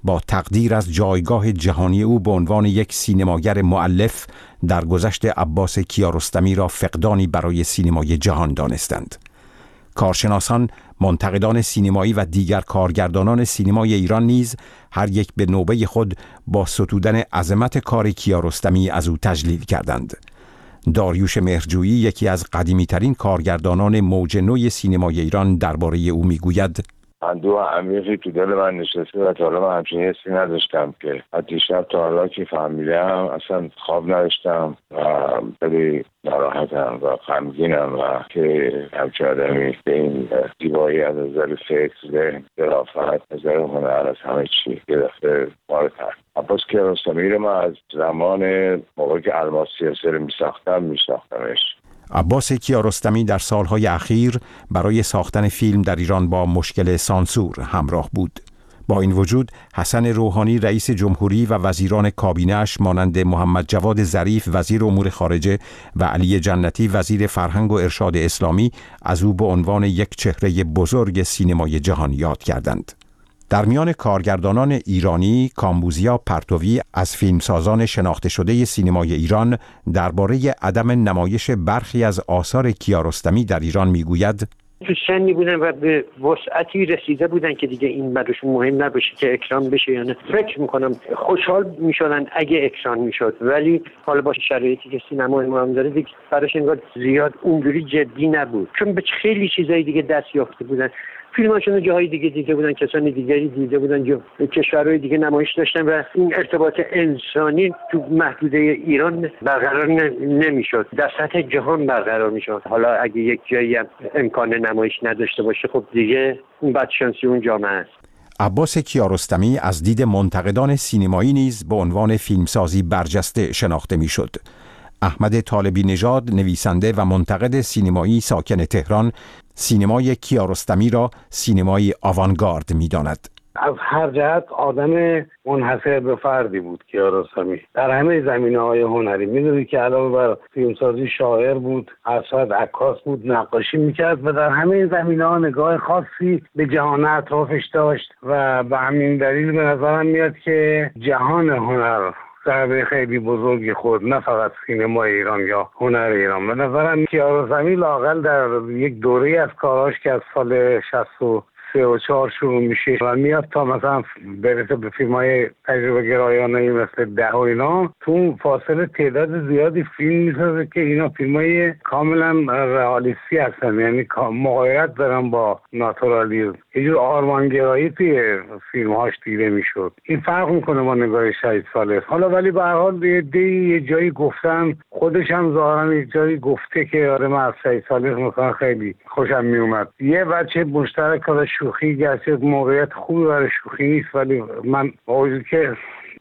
با تقدیر از جایگاه جهانی او به عنوان یک سینماگر مؤلف درگذشت عباس کیارستمی را فقدانی برای سینمای جهان دانستند. کارشناسان، منتقدان سینمایی و دیگر کارگردانان سینمای ایران نیز هر یک به نوبه خود با ستودن عظمت کار کیارستمی از او تجلیل کردند. داریوش مهرجویی، یکی از قدیمی‌ترین کارگردانان موج نوی سینمای ایران، درباره او میگوید: اندوه عمیقی تو دل من نشسته و تا حالا من همچین حسی نداشتم که از دیشب تا حالا که فهمیدم اصلا خواب نداشتم و خیلی ناراحتم و غمگینم و که همچین آدمی به این زیبایی از نظر فکر، ظرافت، نظر هنر، از همه چی یه دفعه مارتر. عباس کیارستمی رو من از زمان موقعی که الماس سیاسی رو میساختم میساختمش. عباس کیارستمی در سالهای اخیر برای ساختن فیلم در ایران با مشکل سانسور همراه بود. با این وجود حسن روحانی رئیس جمهوری و وزیران کابینه‌اش مانند محمد جواد ظریف وزیر امور خارجه و علی جنتی وزیر فرهنگ و ارشاد اسلامی از او به عنوان یک چهره بزرگ سینمای جهان یاد کردند. در میان کارگردانان ایرانی، کامبوزیا پرتوی از فیلمسازان شناخته شده سینمای ایران درباره عدم نمایش برخی از آثار کیارستمی در ایران میگوید: تو سنی بودن و به وسعتی رسیده بودن که دیگه این براشون مهم نباشه که اکران بشه یا نه. فکر میکنم خوشحال میشدن اگه اکران میشد، ولی حالا با شرایطی که سینما ما هم داره دیگه براش انگار زیاد اونجوری جدی نبود، چون به خیلی چیزای دیگه دست یافته بودن. فیلماشون جاهای دیگه دیده بودن، کسانی دیگری دیده بودن، جو کشورهای دیگه نمایش داشتن و این ارتباط انسانی تو محدوده ایران برقرار نمیشد، در سطح جهان برقرار میشد. حالا اگه یک جایی هم امکان نمایش نداشته باشه، خب دیگه اون بدشانسی اون جامعه است. عباس کیارستمی از دید منتقدان سینمایی نیز به عنوان فیلمسازی برجسته شناخته میشد. احمد طالبی نژاد، نویسنده و منتقد سینمایی ساکن تهران، سینمای کیارستمی را سینمای آوانگارد می‌داند. از هر جهت آدم منحصر به فردی بود کیارستمی در همه زمینه‌های هنری. می‌دونید که علاوه بر فیلمسازی شاعر بود، اسد عکاس بود، نقاشی می‌کرد و در همه زمینه‌ها نگاه خاصی به جهان اطرافش داشت و به همین دلیل به نظرم میاد که جهان هنر ضربه خیلی بزرگی خورد، نه فقط سینما ایران یا هنر ایران. به نظرم کیارستمی لااقل در یک دوره از کاراش که از سال شصت و سه و چهار شروع میشه و میاد تا مثلا برسه به فیلم های تجربه گرایانه مثل ده و اینا، تو فاصله تعداد زیادی فیلم میسازه که اینا فیلم های کاملا رئالیستی هستن، یعنی مغایرت دارن با ناتورالیسم. یه جور آرمانگرایی توی فیلم هاش دیده میشد. این فرق میکنه با نگاه شهید صالح. حالا ولی به هر حال یه جایی گفتن، خودش هم ظاهرا یه جایی گفته که آره من از شهید صالح مثلا خیلی خوشم میومد. یه بچه مشترک از شوخی، گرچه موقعیت خوبی برای شوخی نیست، ولی من با وجود که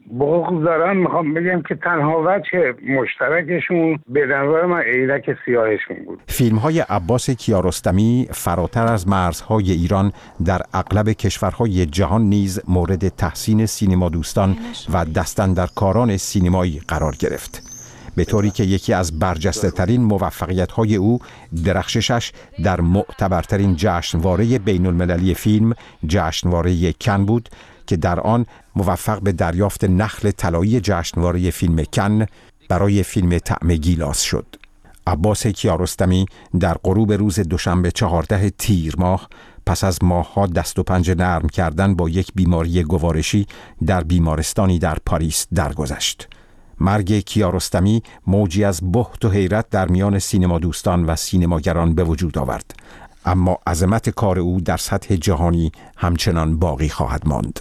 بغض دارم میخوام بگم که تنها وجه مشترکشون به نظر من عینک سیاهشون بود. فیلم های عباس کیارستمی فراتر از مرزهای ایران در اغلب کشورهای جهان نیز مورد تحسین سینما دوستان و دستاندرکاران سینمایی قرار گرفت، به طوری که یکی از برجسته ترین موفقیت های او درخششش در معتبرترین جشنواره بین المللی فیلم، جشنواره کن بود که در آن موفق به دریافت نخل طلایی جشنواره فیلم کن برای فیلم طعم گیلاس شد. عباس کیارستمی در غروب روز دوشنبه چهاردهم تیر ماه پس از ماه‌ها دست و پنجه نرم کردن با یک بیماری گوارشی در بیمارستانی در پاریس درگذشت. مرگ کیارستمی موجی از بهت و حیرت در میان سینما دوستان و سینماگران به وجود آورد، اما عظمت کار او در سطح جهانی همچنان باقی خواهد ماند.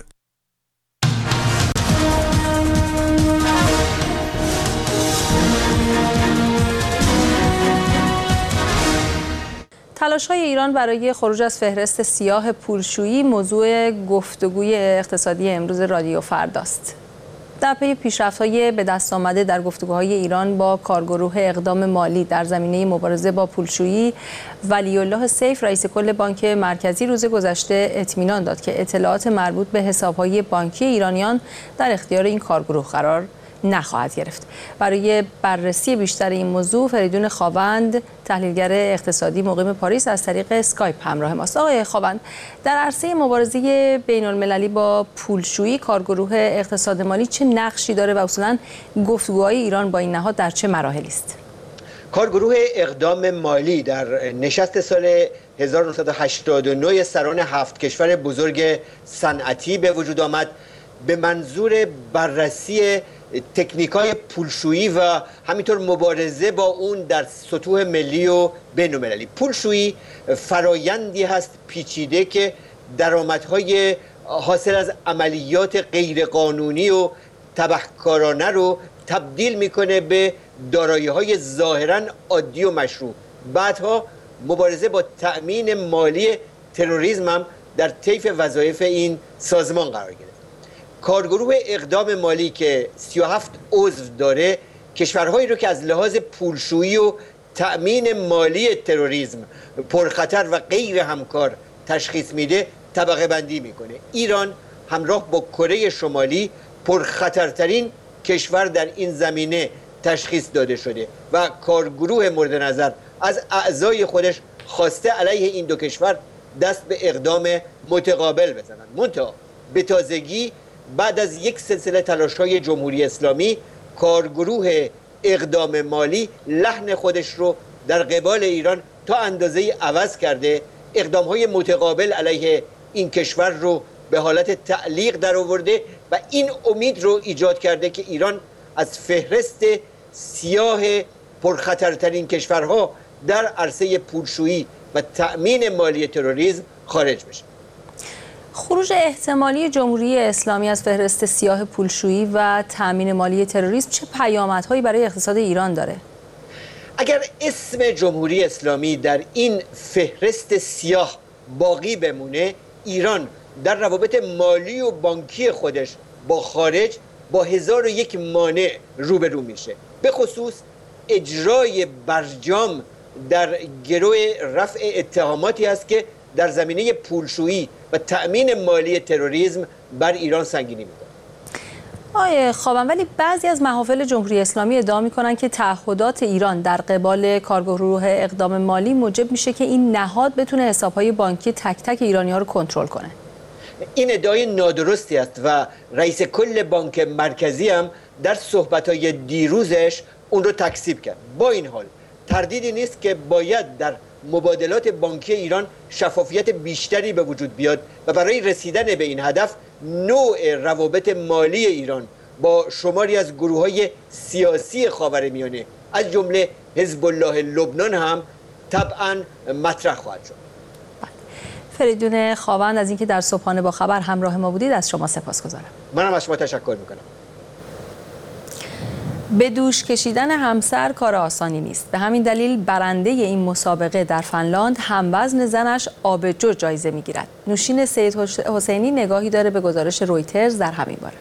تلاش‌های ایران برای خروج از فهرست سیاه پولشویی موضوع گفتگوی اقتصادی امروز رادیو فرداست. در پی پیشرفت‌های به دست آمده در گفتگوهای ایران با کارگروه اقدام مالی در زمینه مبارزه با پولشویی، ولی الله سیف رئیس کل بانک مرکزی روز گذشته اطمینان داد که اطلاعات مربوط به حساب‌های بانکی ایرانیان در اختیار این کارگروه قرار نخواهد گرفت. برای بررسی بیشتر این موضوع فریدون خاوند، تحلیلگر اقتصادی مقیم پاریس، از طریق اسکایپ همراه ماست. آقای خاوند، در عرصه مبارزه بین المللی با پولشویی کارگروه اقتصاد مالی چه نقشی داره و اصولاً گفتگوهای ایران با این نهاد در چه مراحلی است؟ کارگروه اقدام مالی در نشست سال هزار و نهصد و هشتاد و نه سران هفت کشور بزرگ صنعتی به وجود آمد به منظور بررسی تکنیک‌های پولشویی و همینطور مبارزه با اون در سطوح ملی و بین‌المللی. پولشویی فرایندی هست پیچیده که درآمدهای حاصل از عملیات غیرقانونی و تبهکارانه رو تبدیل میکنه به دارایی‌های ظاهراً عادی و مشروع. بعدها مبارزه با تأمین مالی تروریسم هم در طیف وظایف این سازمان قرار گرفت. کارگروه اقدام مالی که سی و هفت عضو داره، کشورهایی رو که از لحاظ پولشویی و تأمین مالی تروریسم پرخطر و غیر همکار تشخیص میده طبقه بندی میکنه. ایران همراه با کره شمالی پرخطرترین کشور در این زمینه تشخیص داده شده و کارگروه مورد نظر از اعضای خودش خواسته علیه این دو کشور دست به اقدام متقابل بزنند. منتها به تازگی بعد از یک سلسله تلاش‌های جمهوری اسلامی، کارگروه اقدام مالی لحن خودش رو در قبال ایران تا اندازه‌ای عوض کرده، اقدام‌های متقابل علیه این کشور رو به حالت تعلیق در آورده و این امید رو ایجاد کرده که ایران از فهرست سیاه پرخطرترین کشورها در عرصه پولشویی و تأمین مالی تروریسم خارج بشه. خروج احتمالی جمهوری اسلامی از فهرست سیاه پولشویی و تأمین مالی تروریسم چه پیامدهایی برای اقتصاد ایران داره؟ اگر اسم جمهوری اسلامی در این فهرست سیاه باقی بمونه، ایران در روابط مالی و بانکی خودش با خارج با هزار و یک مانع روبرو میشه. به خصوص اجرای برجام در گروه رفع اتهاماتی است که در زمینه پولشویی و تأمین مالی تروریسم بر ایران سنگینی میکنه. آقای خاوند، ولی بعضی از محافل جمهوری اسلامی ادعا میکنن که تعهدات ایران در قبال کارگروه اقدام مالی موجب میشه که این نهاد بتونه حسابهای بانکی تک تک ایرانی‌ها رو کنترل کنه. این ادعای نادرستی است و رئیس کل بانک مرکزی هم در صحبت‌های دیروزش اون رو تکذیب کرد. با این حال تردیدی نیست که باید در مبادلات بانکی ایران شفافیت بیشتری به وجود بیاد و برای رسیدن به این هدف نوع روابط مالی ایران با شماری از گروه‌های سیاسی خاورمیانه از جمله حزب الله لبنان هم طبعاً مطرح خواهد شد. فریدون خاوند، از اینکه در صبحانه با خبر همراه ما بودید از شما سپاسگزارم. منم از شما تشکر میکنم. به دوش کشیدن همسر کار آسانی نیست. به همین دلیل برنده این مسابقه در فنلاند هموزن زنش آبجو جایزه میگیرد. نوشین سید حسینی نگاهی داره به گزارش رویترز در همین باره.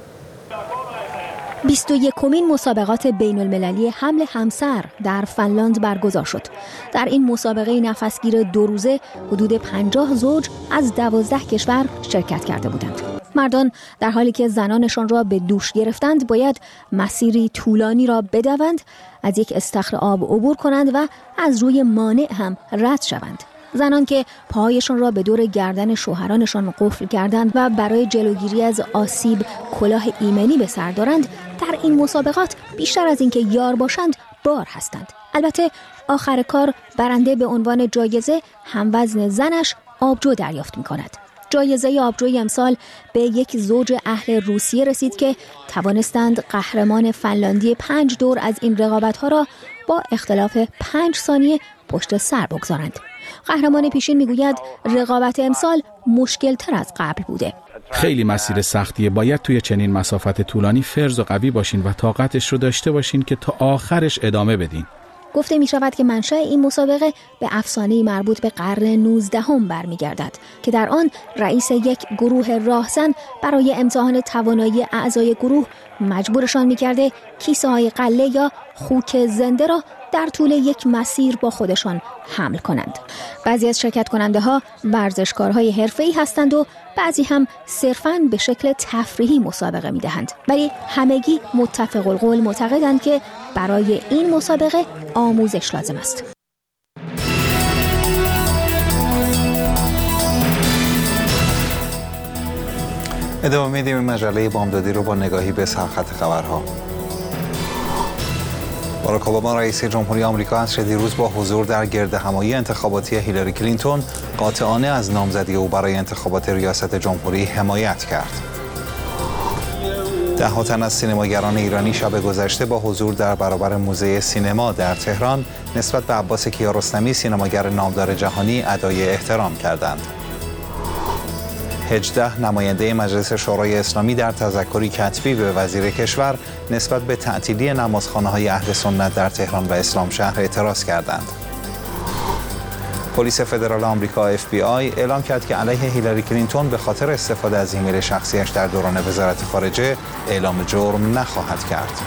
بیست و یکمین مسابقات بین المللی حمل همسر در فنلاند برگزار شد. در این مسابقه نفسگیر دو روزه حدود پنجاه زوج از دوازده کشور شرکت کرده بودند. مردان در حالی که زنانشان را به دوش گرفتند باید مسیری طولانی را بدوند، از یک استخر آب عبور کنند و از روی مانع هم رد شوند. زنان که پاهایشان را به دور گردن شوهرانشان قفل کردند و برای جلوگیری از آسیب کلاه ایمنی به سر دارند، در این مسابقات بیشتر از اینکه یار باشند بار هستند. البته آخر کار برنده به عنوان جایزه هموزن زنش آبجو دریافت می‌کند. جایزه آبجوی امسال به یک زوج اهل روسیه رسید که توانستند قهرمان فنلاندی پنج دور از این رقابت‌ها را با اختلاف پنج ثانیه پشت سر بگذارند. قهرمان پیشین میگوید رقابت امسال مشکل تر از قبل بوده. خیلی مسیر سختیه. باید توی چنین مسافت طولانی فرز و قوی باشین و طاقتش رو داشته باشین که تا آخرش ادامه بدین. گفته می شود که منشأ این مسابقه به افسانه‌ای مربوط به قرن نوزدهم برمیگردد که در آن رئیس یک گروه راهزن برای امتحان توانایی اعضای گروه مجبورشان می‌کرده کیسه‌های غله یا خوک زنده را در طول یک مسیر با خودشان حمل کنند. بعضی از شرکت کننده ها ورزشکارهای حرفه‌ای هستند و بعضی هم صرفاً به شکل تفریحی مسابقه می دهند. ولی همگی متفق القول معتقدند که برای این مسابقه آموزش لازم است. ادامه میدیم این مجله بامدادی رو با نگاهی به سرخط خبرها. باراک اوباما رئیس جمهوری آمریکا عصر دیروز با حضور در گردهمایی انتخاباتی هیلاری کلینتون قاطعانه از نامزدی او برای انتخابات ریاست جمهوری حمایت کرد. ده ها تن از سینماگران ایرانی شب گذشته با حضور در برابر موزه سینما در تهران نسبت به عباس کیارستمی سینماگر نامدار جهانی ادای احترام کردند. هجده نماینده مجلس شورای اسلامی در تذکری کتبی به وزیر کشور نسبت به تعطیلی نمازخانه‌های اهل سنت در تهران و اسلام شهر اعتراض کردند. پلیس فدرال آمریکا اف بی آی اعلام کرد که علیه هیلاری کلینتون به خاطر استفاده از ایمیل شخصیش در دوران وزارت خارجه اعلام جرم نخواهد کرد.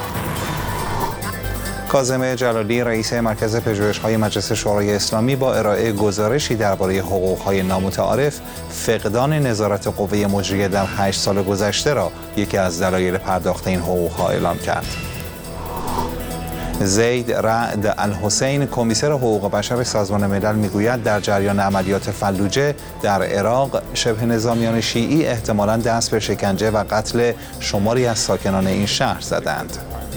کاظم جلالی رئیس مرکز پژوهش‌های مجلس شورای اسلامی با ارائه گزارشی درباره حقوق‌های نامتعارف فقدان نظارت قوه مجریه در هشت سال گذشته را یکی از دلایل پرداخت این حقوق‌ها اعلام کرد. زید رعد الحسین کمیسر حقوق بشر سازمان ملل میگوید در جریان عملیات فلوجه در عراق شبه نظامیان شیعی احتمالاً دست به شکنجه و قتل شماری از ساکنان این شهر زدند.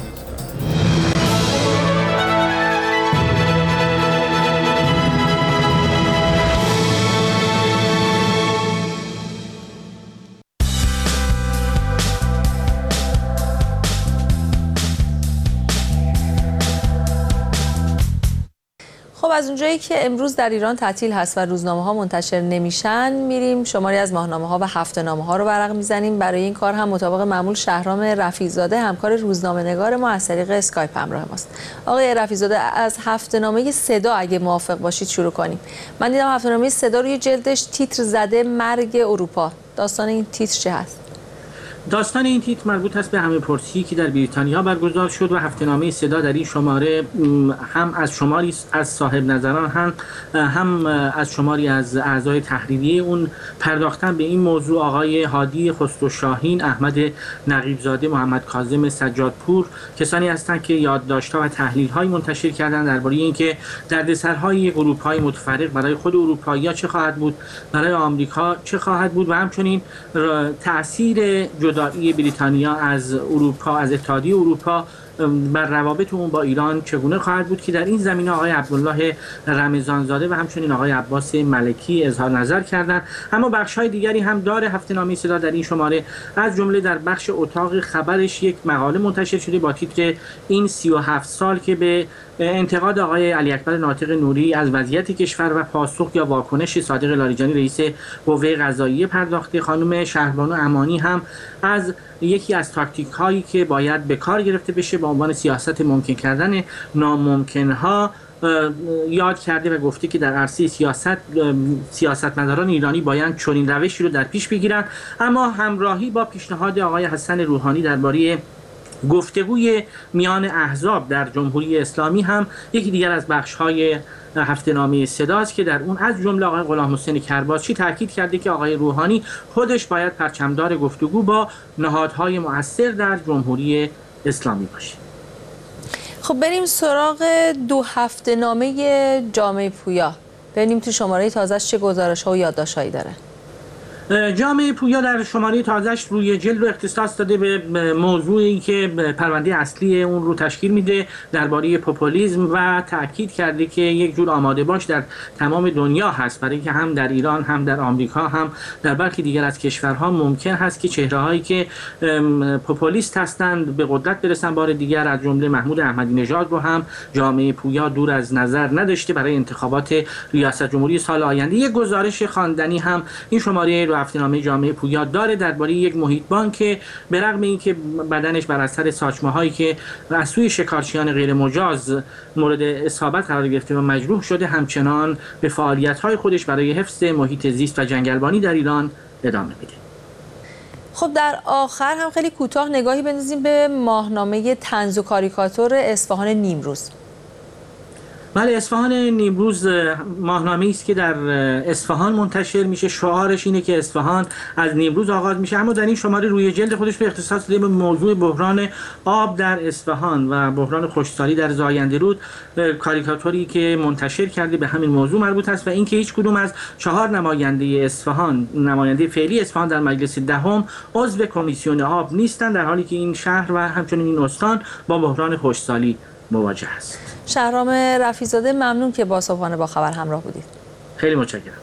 از اونجایی که امروز در ایران تعطیل هست و روزنامه ها منتشر نمیشن، میریم شماری از ماهنامه ها و هفته نامه ها رو ورق میزنیم. برای این کار هم مطابق معمول شهرام رفیع‌زاده همکار روزنامه نگار ما از طریق اسکایپ همراه ماست. آقای رفیع‌زاده، از هفته نامه صدا اگه موافق باشید شروع کنیم. من دیدم هفته نامه صدا روی جلدش تیتر زده مرگ اروپا. داستان این تیتر چه هست؟ داستان این تیتر مربوط است به همه پرسی که در بریتانیا برگزار شد و هفته‌نامه صدا در این شماره هم از شماری از صاحب نظران هم هم از شماری از اعضای تحریریه اون پرداختن به این موضوع. آقای هادی خسروشاهین، احمد نقیب‌زاده، محمد کاظم سجادپور کسانی هستند که یادداشت‌ها و تحلیل‌های منتشر کردند درباره اینکه دردسرهای اروپای متفرق برای خود اروپایی‌ها چه خواهد بود، برای آمریکا چه خواهد بود و همچنین تأثیر جدایی بریتانیا از اروپا، از اتحادیه اروپا بر روابط اون با ایران چگونه خواهد بود که در این زمینه آقای عبدالله رمضانزاده و همچنین آقای عباس ملکی اظهار نظر کردند. اما بخش‌های دیگری هم داره هفته‌نامه صدا در این شماره، از جمله در بخش اتاق خبرش یک مقاله منتشر شده با تیتر این سی و هفت سال که به انتقاد آقای علی اکبر ناطق نوری از وضعیت کشور و پاسخ یا واکنش صادق لاریجانی رئیس قوه قضاییه پرداخته. خانم شهربانو امانی هم از یکی از تاکتیک هایی که باید به کار گرفته بشه با عنوان سیاست ممکن کردن ناممکن ها یاد کرده و گفته که در عرصه سیاست سیاستمداران ایرانی باید چنین روشی رو در پیش بگیرند. اما همراهی با پیشنهاد آقای حسن روحانی درباره گفتگوی میان احزاب در جمهوری اسلامی هم یکی دیگر از بخش‌های هفته‌نامه صداست که در اون از جمله آقای غلام حسین کرباسچی تاکید کرده که آقای روحانی خودش باید پرچمدار گفتگو با نهادهای مؤثر در جمهوری اسلامی باشه. خب بریم سراغ دو هفته‌نامه جامعه پویا. ببینیم تو شماره تازه‌اش چه گزارش‌ها و یادداشت‌هایی داره. جامعه پویا در شماره تازه‌اش روی جلد رو اختصاص داده به موضوعی که پرونده اصلی اون رو تشکیل میده درباره پوپولیسم و تاکید کرده که یک جور آماده باش در تمام دنیا هست برای اینکه هم در ایران هم در آمریکا هم در برخی دیگر از کشورها ممکن هست که چهره‌هایی که پوپولیست هستند به قدرت برسن. بار دیگر از جمله محمود احمدی نژاد رو هم جامعه پویا دور از نظر نداشته برای انتخابات ریاست جمهوری سال آینده. یک گزارش خواندنی هم این شماره رو هفته‌نامه جامعه پویا داره درباره یک محیط بان که به رغم اینکه بدنش بر اثر ساچمه‌هایی که از سوی شکارچیان غیر مجاز مورد اصابت قرار گرفته و مجروح شده، همچنان به فعالیت‌های خودش برای حفظ محیط زیست و جنگلبانی در ایران ادامه میده. خب در آخر هم خیلی کوتاه نگاهی بندازیم به ماهنامه طنز و کاریکاتور اصفهان نیمروز. بله، اصفهان نیمروز ماهنامه‌ای است که در اصفهان منتشر میشه. شعارش اینه که اصفهان از نیمروز آغاز میشه، اما در این شماره روی جلد خودش به اختصاص داده به موضوع بحران آب در اصفهان و بحران خشکسالی در زاینده رود. کاریکاتوری که منتشر کرده به همین موضوع مربوط است و اینکه هیچ کدوم از چهار نماینده اصفهان، نماینده فعلی اصفهان در مجلس دهم عضو کمیسیون آب نیستند، در حالی که این شهر و همچنین این استان با بحران خشکسالی مواجه است. شهرام رفیع‌زاده، ممنون که با صبحانه با خبر همراه بودید. خیلی متشکرم.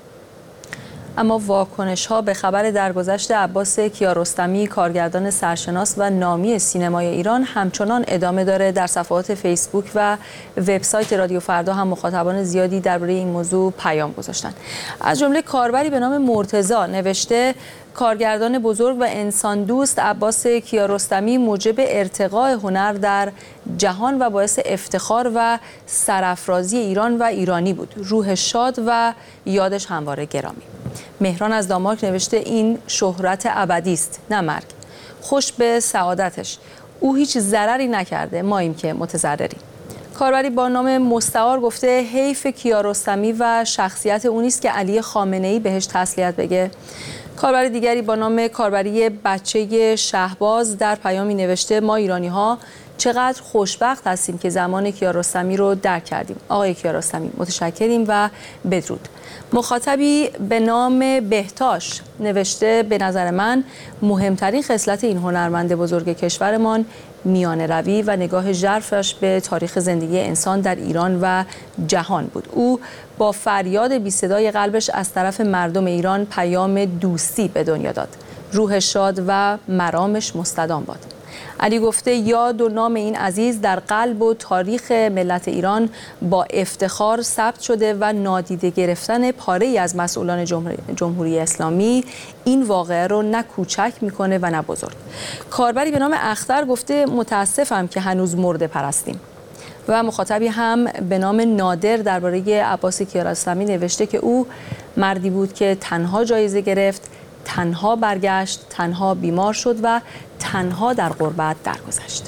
اما واکنش ها به خبر درگذشت عباس کیارستمی، کارگردان سرشناس و نامی سینمای ایران، همچنان ادامه داره. در صفحات فیسبوک و وبسایت رادیو فردا هم مخاطبان زیادی درباره این موضوع پیام گذاشتن. از جمله کاربری به نام مرتضی نوشته: کارگردان بزرگ و انسان دوست عباس کیارستمی موجب ارتقاء هنر در جهان و باعث افتخار و سرافرازی ایران و ایرانی بود. روح شاد و یادش همواره گرامی. مهران از دانمارک نوشته: این شهرت ابدی است نه مرگ. خوش به سعادتش. او هیچ ضرری نکرده، ماییم که متضرریم. کاربری با نام مستعار گفته: حیف کیارستمی و شخصیت اون است که علی خامنه‌ای بهش تسلیت بگه. کاربری دیگری با نام کاربری بچه شهباز در پیامی نوشته: ما ایرانی ها چقدر خوشبخت هستیم که زمان کیارستمی رو درک کردیم. آقای کیارستمی متشکریم و بدرود. مخاطبی به نام بهتاش نوشته: به نظر من مهمترین خصلت این هنرمند بزرگ کشورمان میانه روی و نگاه ژرفش به تاریخ زندگی انسان در ایران و جهان بود. او با فریاد بی صدای قلبش از طرف مردم ایران پیام دوستی به دنیا داد. روح شاد و مرامش مستدام باد. علی گفته: یاد و نام این عزیز در قلب و تاریخ ملت ایران با افتخار ثبت شده و نادیده گرفتن پاره‌ای از مسئولان جمهوری اسلامی این واقعه رو نه کوچک میکنه و نه بزرگ. کاربری به نام اختر گفته: متاسفم که هنوز مرده پرستیم. و مخاطبی هم به نام نادر درباره عباس کیارستمی نوشته که او مردی بود که تنها جایزه گرفت، تنها برگشت، تنها بیمار شد و تنها در غربت درگذشت.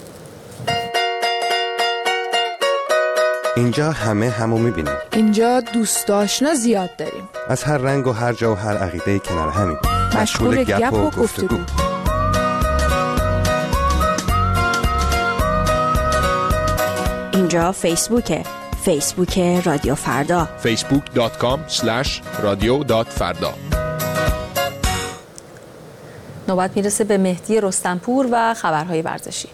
اینجا همه همو میبینیم. اینجا دوست آشنا زیاد داریم. از هر رنگ و هر جا و هر عقیده کنار همیم. مشغول گپ و گفتگو. اینجا فیسبوکه. فیسبوک رادیو فردا. فیسبوک دات کام اسلش رادیو دات فردا. نوبت میرسه به مهدی رستمپور و خبرهای ورزشی.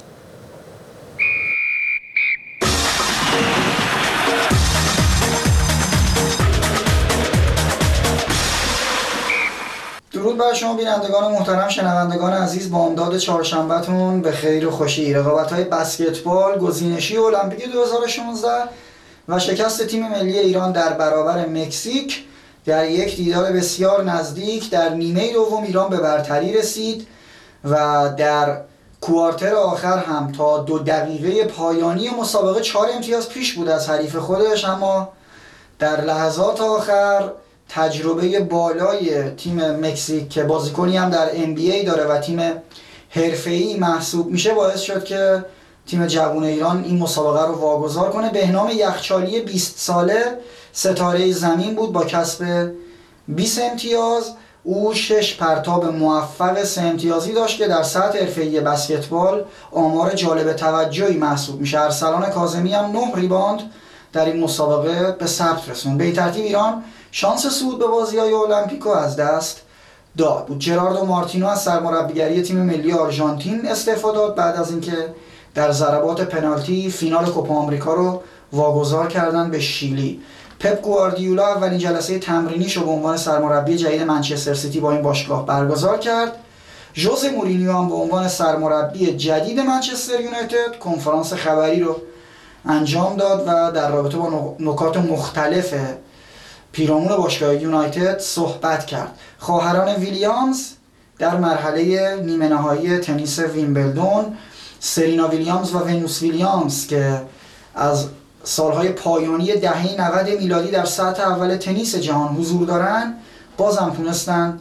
درود بر شما بینندگان محترم، شنوندگان عزیز. با امداد چهارشنبهتون به خیر و خوشی. رقابت‌های بسکتبال، گزینشی المپیک دو هزار و شانزده و شکست تیم ملی ایران در برابر مکزیک در یک دیدار بسیار نزدیک در نیمه دوم ایران به برتری رسید و در کوارتر آخر هم تا دو دقیقه پایانی مسابقه چهار امتیاز پیش بود از حریف خودش، اما در لحظات آخر تجربه بالای تیم مکزیک که بازیکنی هم در ام بی ای داره و تیم حرفه‌ای محسوب میشه باعث شد که تیم جوان ایران این مسابقه رو واگذار کنه. بهنام یخچالی بیست ساله ستاره زمین بود با کسب بیست امتیاز. او شش پرتاب موفق سه امتیازی داشت که در سطح حرفه‌ای بسکتبال آمار جالب توجهی محسوب میشه. ارسلان کاظمی هم نه ریباند در این مسابقه به ثبت رسوند. به این ترتیب ایران شانس صعود به بازی‌های المپیکو از دست داد بود. جراردو مارتینو از سرمربیگری تیم ملی آرژانتین استعفا داد بعد از اینکه در ضربات پنالتی فینال کوپا آمریکا رو واگذار کردن به شیلی. پپ گواردیولا اولین جلسه تمرینیش رو به عنوان سرمربی جدید منچستر سیتی با این باشگاه برگزار کرد. ژوزه مورینیو هم به عنوان سرمربی جدید منچستر یونایتد کنفرانس خبری رو انجام داد و در رابطه با نکات مختلف پیرامون باشگاه یونایتد صحبت کرد. خواهران ویلیامز در مرحله نیمه نهایی تنیس ویمبلدون، سرینا ویلیامز و ونوس ویلیامز که از سالهای پایانی دهه نود میلادی در سطح اول تنیس جهان حضور دارن، بازم تونستن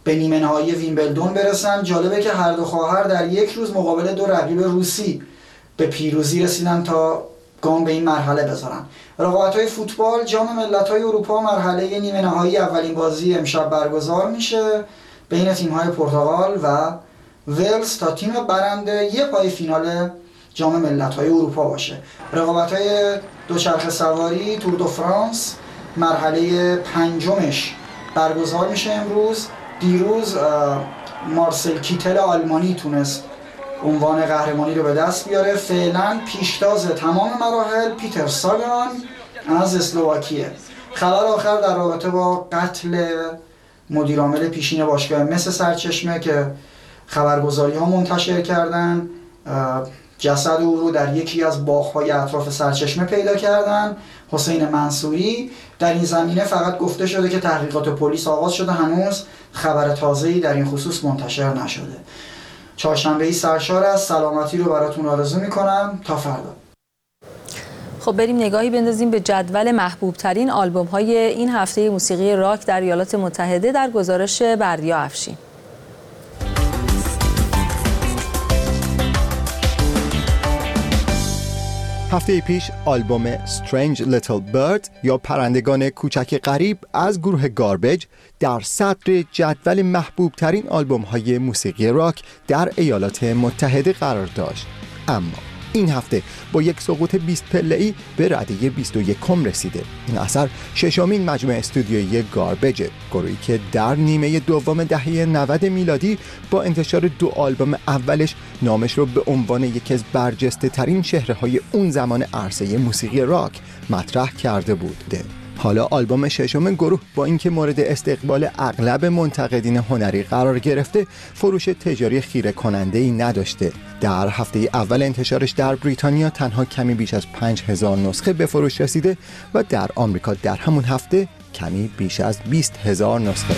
به نیمه نهایی ویمبلدون برسن. جالبه که هر دو خواهر در یک روز مقابل دو رقیب روسی به پیروزی رسیدن تا گام به این مرحله بذارن. رقابت‌های فوتبال جام ملت‌های اروپا مرحله نیمه نهایی اولین بازی امشب برگزار میشه بین تیم‌های پرتغال و ولز تا تیم برنده یه پای فینال جام ملت‌های اروپا باشه. رقابت‌های دوچرخه سواری تور دو فرانس مرحله پنجمش برگزار میشه امروز. دیروز مارسل کیتل آلمانی تونست عنوان قهرمانی رو به دست بیاره. فعلا پیشتاز تمام مراحل پیتر ساگان از اسلواکیه. خبر آخر در رابطه با قتل مدیرعامل پیشین باشگاه مس سرچشمه که خبرگزاری ها منتشر کردن، جسد او رو در یکی از باغ‌های اطراف سرچشمه پیدا کردن. حسین منصوری. در این زمینه فقط گفته شده که تحقیقات پلیس آغاز شده، هنوز خبر تازه‌ای در این خصوص منتشر نشده. چهارشنبه‌ای سرشار از سلامتی رو براتون آرزو میکنم تا فردا. خب بریم نگاهی بندازیم به جدول محبوب ترین آلبوم های این هفته موسیقی راک در ایالات متحده در گزارش بردیا افشین. هفته پیش آلبوم Strange Little Bird یا پرندگان کوچک غریب از گروه گاربیج در صدر جدول محبوب ترین آلبوم های موسیقی راک در ایالات متحده قرار داشت. اما این هفته با یک سقوط بیست پله‌ای به رده بیست و یکم رسیده. این اثر ششمین مجموعه استودیویی گاربیج، گروهی که در نیمه دوم دهه نود میلادی با انتشار دو آلبوم اولش نامش رو به عنوان یکی از برجسته ترین چهره‌های اون زمان عرصه موسیقی راک مطرح کرده بود. حالا آلبوم ششم گروه با اینکه مورد استقبال اغلب منتقدین هنری قرار گرفته، فروش تجاری خیره کننده‌ای نداشته. در هفته اول انتشارش در بریتانیا تنها کمی بیش از پنج هزار نسخه به فروش رسیده و در آمریکا در همون هفته کمی بیش از بیست هزار نسخه.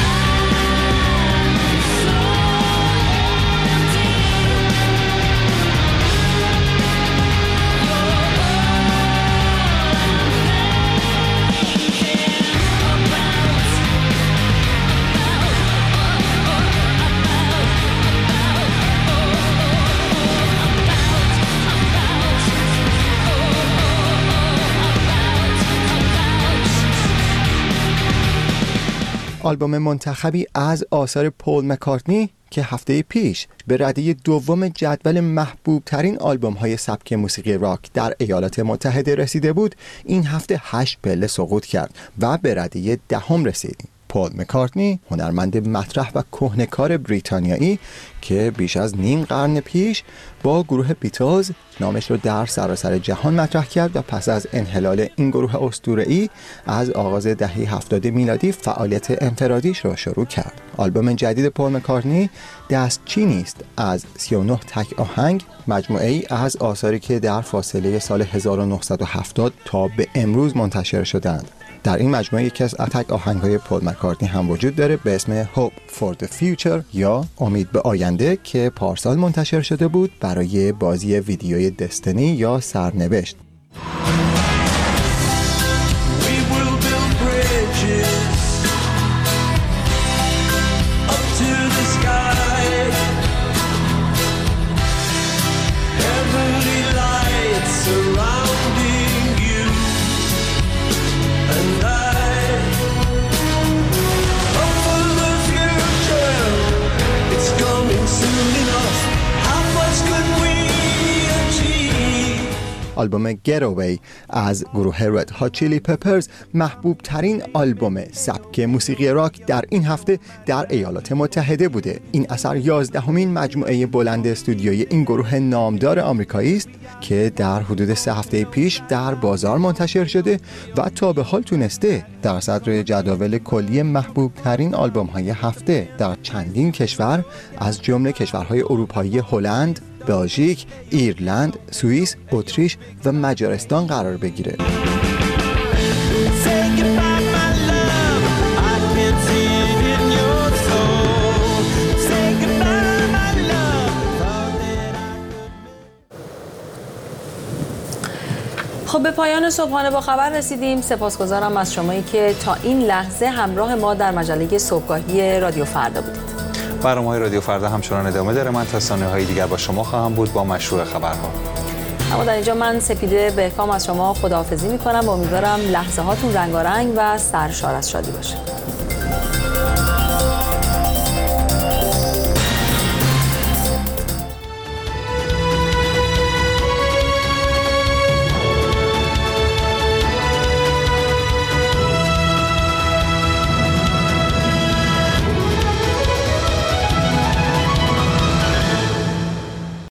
آلبوم منتخبی از آثار پول مکارتنی که هفته پیش به رده دوم جدول محبوب ترین آلبوم های سبک موسیقی راک در ایالات متحده رسیده بود، این هفته هشت پله سقوط کرد و به رده دهم رسید. پول مکارتنی، هنرمند مطرح و کهنه‌کار بریتانیایی که بیش از نیم قرن پیش با گروه بیتلز نامش رو در سراسر جهان مطرح کرد و پس از انحلال این گروه اسطوره‌ای از آغاز دهه هفتاد میلادی فعالیت انفرادیش را شروع کرد. آلبوم جدید پول مکارتنی دستچینی است از سی و نه تک آهنگ، مجموعه‌ای از آثاری که در فاصله سال هزار و نهصد و هفتاد تا به امروز منتشر شدند. در این مجموعه یکی از تک آهنگ‌های پول مکارتنی هم وجود داره به اسم Hope for the Future یا امید به آینده که پارسال منتشر شده بود برای بازی ویدیوی دستنی یا سرنوشت. آلبوم Getaway از گروه Red Hot Chili Peppers محبوب ترین آلبوم سبک موسیقی راک در این هفته در ایالات متحده بوده. این اثر یازدهمین مجموعه بلند استودیویی این گروه نامدار آمریکایی است که در حدود سه هفته پیش در بازار منتشر شده و تا به حال تونسته در صدر جدول کلی محبوب ترین آلبوم های هفته در چندین کشور از جمله کشورهای اروپایی هلند، بلژیک، ایرلند، سوئیس، اتریش و مجارستان قرار بگیره. خب به پایان صبحانه با خبر رسیدیم. سپاسگزارم از شمایی که تا این لحظه همراه ما در مجله صبحگاهی رادیو فردا بودید. برنامه‌های رادیو فردا همچنان ادامه داره. من تا ثانیه‌های دیگر با شما خواهم بود با مشروع خبرها. اما در اینجا من سپیده بهکام از شما خداحافظی می‌کنم و امیدوارم لحظه هاتون رنگارنگ و سرشار از شادی باشه.